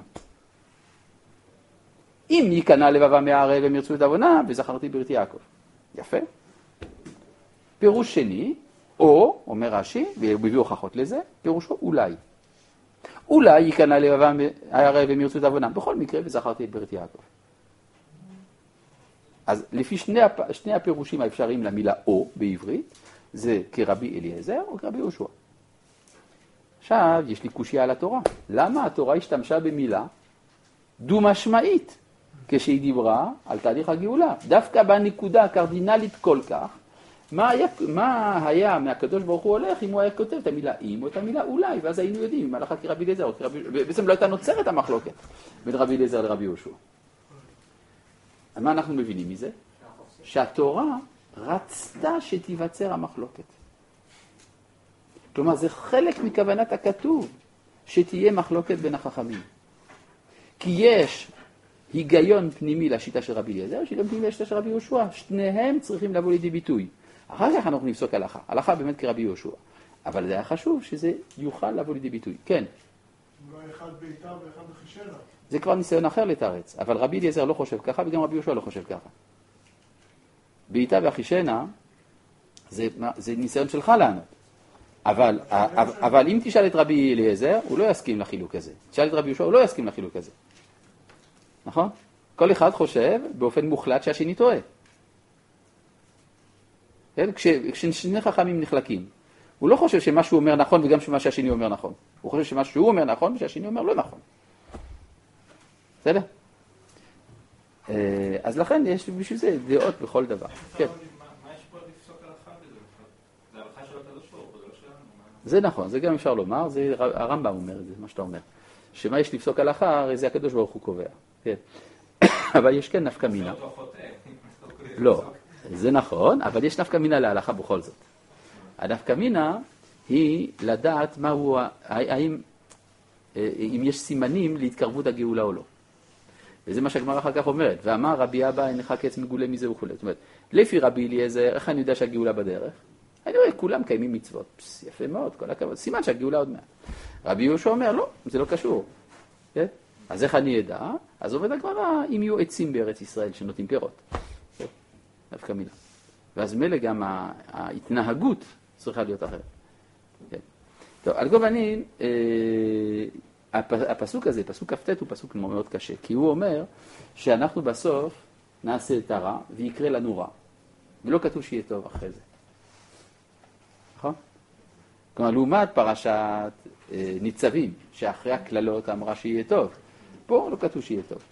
אם ייכנע לבבם מערל והם ירצו את עוונם, וזכרתי בריתי יעקב. יפה. פירוש שני, או, אומר רש"י, והוא מביא הוכחות לזה, פירושו אולי. אולי ייכנע לבבם מערל והם ירצו את עוונם. בכל מקרה, וזכרתי את בריתי יעקב. אז לפי שני, הפ... שני הפירושים האפשריים למילה או בעברית, זה כרבי אליעזר או כרבי יהושע. עכשיו, יש לי קושיה על התורה. למה התורה השתמשה במילה דו-משמעית כשהיא דיברה על תהליך הגאולה? דווקא בנקודה הקרדינלית כל כך, מה היה, מה היה מהקדוש ברוך הוא הולך אם הוא היה כותב את המילה אם או את המילה אולי, ואז היינו יודעים אם הלכה כרבי אליעזר או כרבי... בעצם לא הייתה נוצרת המחלוקת בין רבי אליעזר לרבי יהושע. מה אנחנו מבינים מזה? שהתורה רצתה שתיווצר המחלוקת. כלומר, זה חלק מכוונת הכתוב, שתהיה מחלוקת בין החכמים. כי יש היגיון פנימי לשיטה של רבי אליעזר, יש היגיון פנימי לשיטה של רבי יהושע. שניהם צריכים לבוא לידי ביטוי. אחר כך אנחנו נפסוק הלכה. הלכה באמת כרבי יהושע. אבל זה היה חשוב שזה יוכל לבוא לידי ביטוי. כן. אולי אחד ביתר ואחד בחישנה. זה כבר ניסיון אחר לתרץ. אבל רבי אליעזר לא חושב ככה, וגם רבי יהושע לא חושב ככה. בעיטה ואחישנה, זה, זה ניסיון שלך לענות. אבל, אבל, אבל אם תשאל את רבי אליעזר, הוא לא יסכים לחילוק הזה. תשאל את רבי יהושע, הוא לא יסכים לחילוק הזה. נכון? כל אחד חושב באופן מוחלט שהשני טועה. כן? כש, כששני חכמים נחלקים, הוא לא חושב שמה שהוא אומר נכון וגם שמה שהשני אומר נכון. הוא חושב שמה שהוא אומר נכון ושהשני אומר לא נכון. בסדר? אז לכן יש בשביל זה דעות בכל דבר. כן. מה יש פה לפסוק הלכה בזה? זה הלכה של הקדוש ברוך הוא, זה לא שלנו. זה נכון, זה גם אפשר לומר, זה הרמב"ם אומר את זה, מה שאתה אומר. שמה יש לפסוק הלכה, הרי זה הקדוש ברוך הוא קובע. כן. אבל יש כן נפקא מינה. לא, זה נכון, אבל יש נפקא מינה להלכה בכל זאת. הנפקא מינה היא לדעת מהו, האם, אם יש סימנים להתקרבות הגאולה או לא. וזה מה שהגמרא אחר כך אומרת, ואמר רבי אבא אינך קץ מגולה מזה וכו'. זאת אומרת, לפי רבי אליעזר, איך אני יודע שהגאולה בדרך? אני רואה, כולם קיימים מצוות. פס, יפה מאוד, כל הכבוד. סימן שהגאולה עוד מעט. רבי יהושע אומר, לא, זה לא קשור. כן? אז איך אני אדע? אז עובד הגמרא, אם יהיו עצים בארץ ישראל שנותנים פירות. כן? דווקא מילה. ואז מילא גם ההתנהגות צריכה להיות אחרת. כן? טוב, על כל פנים, אה, הפסוק הזה, פסוק כ"ט, הוא פסוק מאוד קשה, כי הוא אומר שאנחנו בסוף נעשה את הרע ויקרה לנו רע. ולא כתוב שיהיה טוב אחרי זה. נכון? כלומר, לעומת פרשת אה, ניצבים, שאחרי הכללות אמרה שיהיה טוב. פה לא כתוב שיהיה טוב.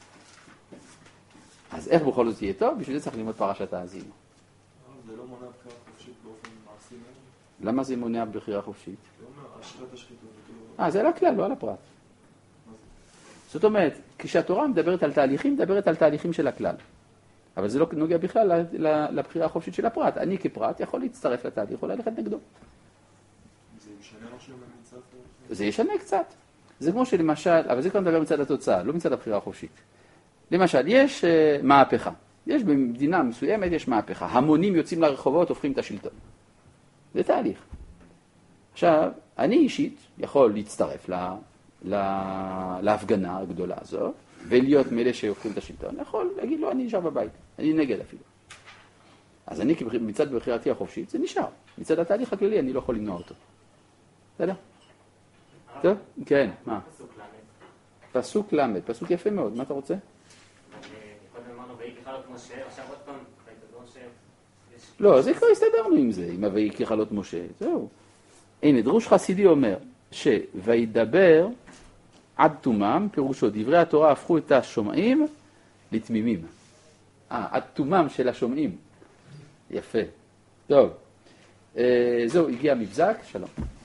אז איך בכל זאת יהיה טוב? בשביל זה צריך ללמוד פרשת האזינו. זה לא מונע בחירה חופשית באופן מעשי? למה זה מונע בחירה חופשית? זה אומר, השחת השחיתות. אה, זה על הכלל, לא על הפרט. זאת אומרת, כשהתורה מדברת על תהליכים, מדברת על תהליכים של הכלל. אבל זה לא נוגע בכלל לבחירה החופשית של הפרט. אני כפרט יכול להצטרף לתהליך, יכול ללכת נגדו. זה ישנה משהו במצב? זה ישנה קצת. זה כמו שלמשל, אבל זה כבר מדבר מצד התוצאה, לא מצד הבחירה החופשית. למשל, יש uh, מהפכה. יש במדינה מסוימת, יש מהפכה. המונים יוצאים לרחובות, הופכים את השלטון. זה תהליך. עכשיו, אני אישית יכול להצטרף לה, לה, להפגנה הגדולה הזאת, ולהיות מאלה שהופכים את השלטון. יכול להגיד, לא, אני נשאר בבית. אני נגד אפילו. אז אני מצד בחירתי החופשית, זה נשאר. מצד התהליך הכללי, אני לא יכול למנוע אותו. בסדר? טוב? כן, מה? פסוק למד. פסוק למד, פסוק יפה מאוד. מה אתה רוצה? קודם אמרנו, ויהי ככלות משה, עכשיו עוד פעם, וידבר ש... לא, זה כבר הסתדרנו עם זה, עם הויהי ככלות משה. זהו. הנה, דרוש חסידי אומר, שוידבר עד תומם, פירושו, דברי התורה הפכו את השומעים לתמימים. אה, עד תומם של השומעים. יפה. טוב. זהו, הגיע מבזק, שלום.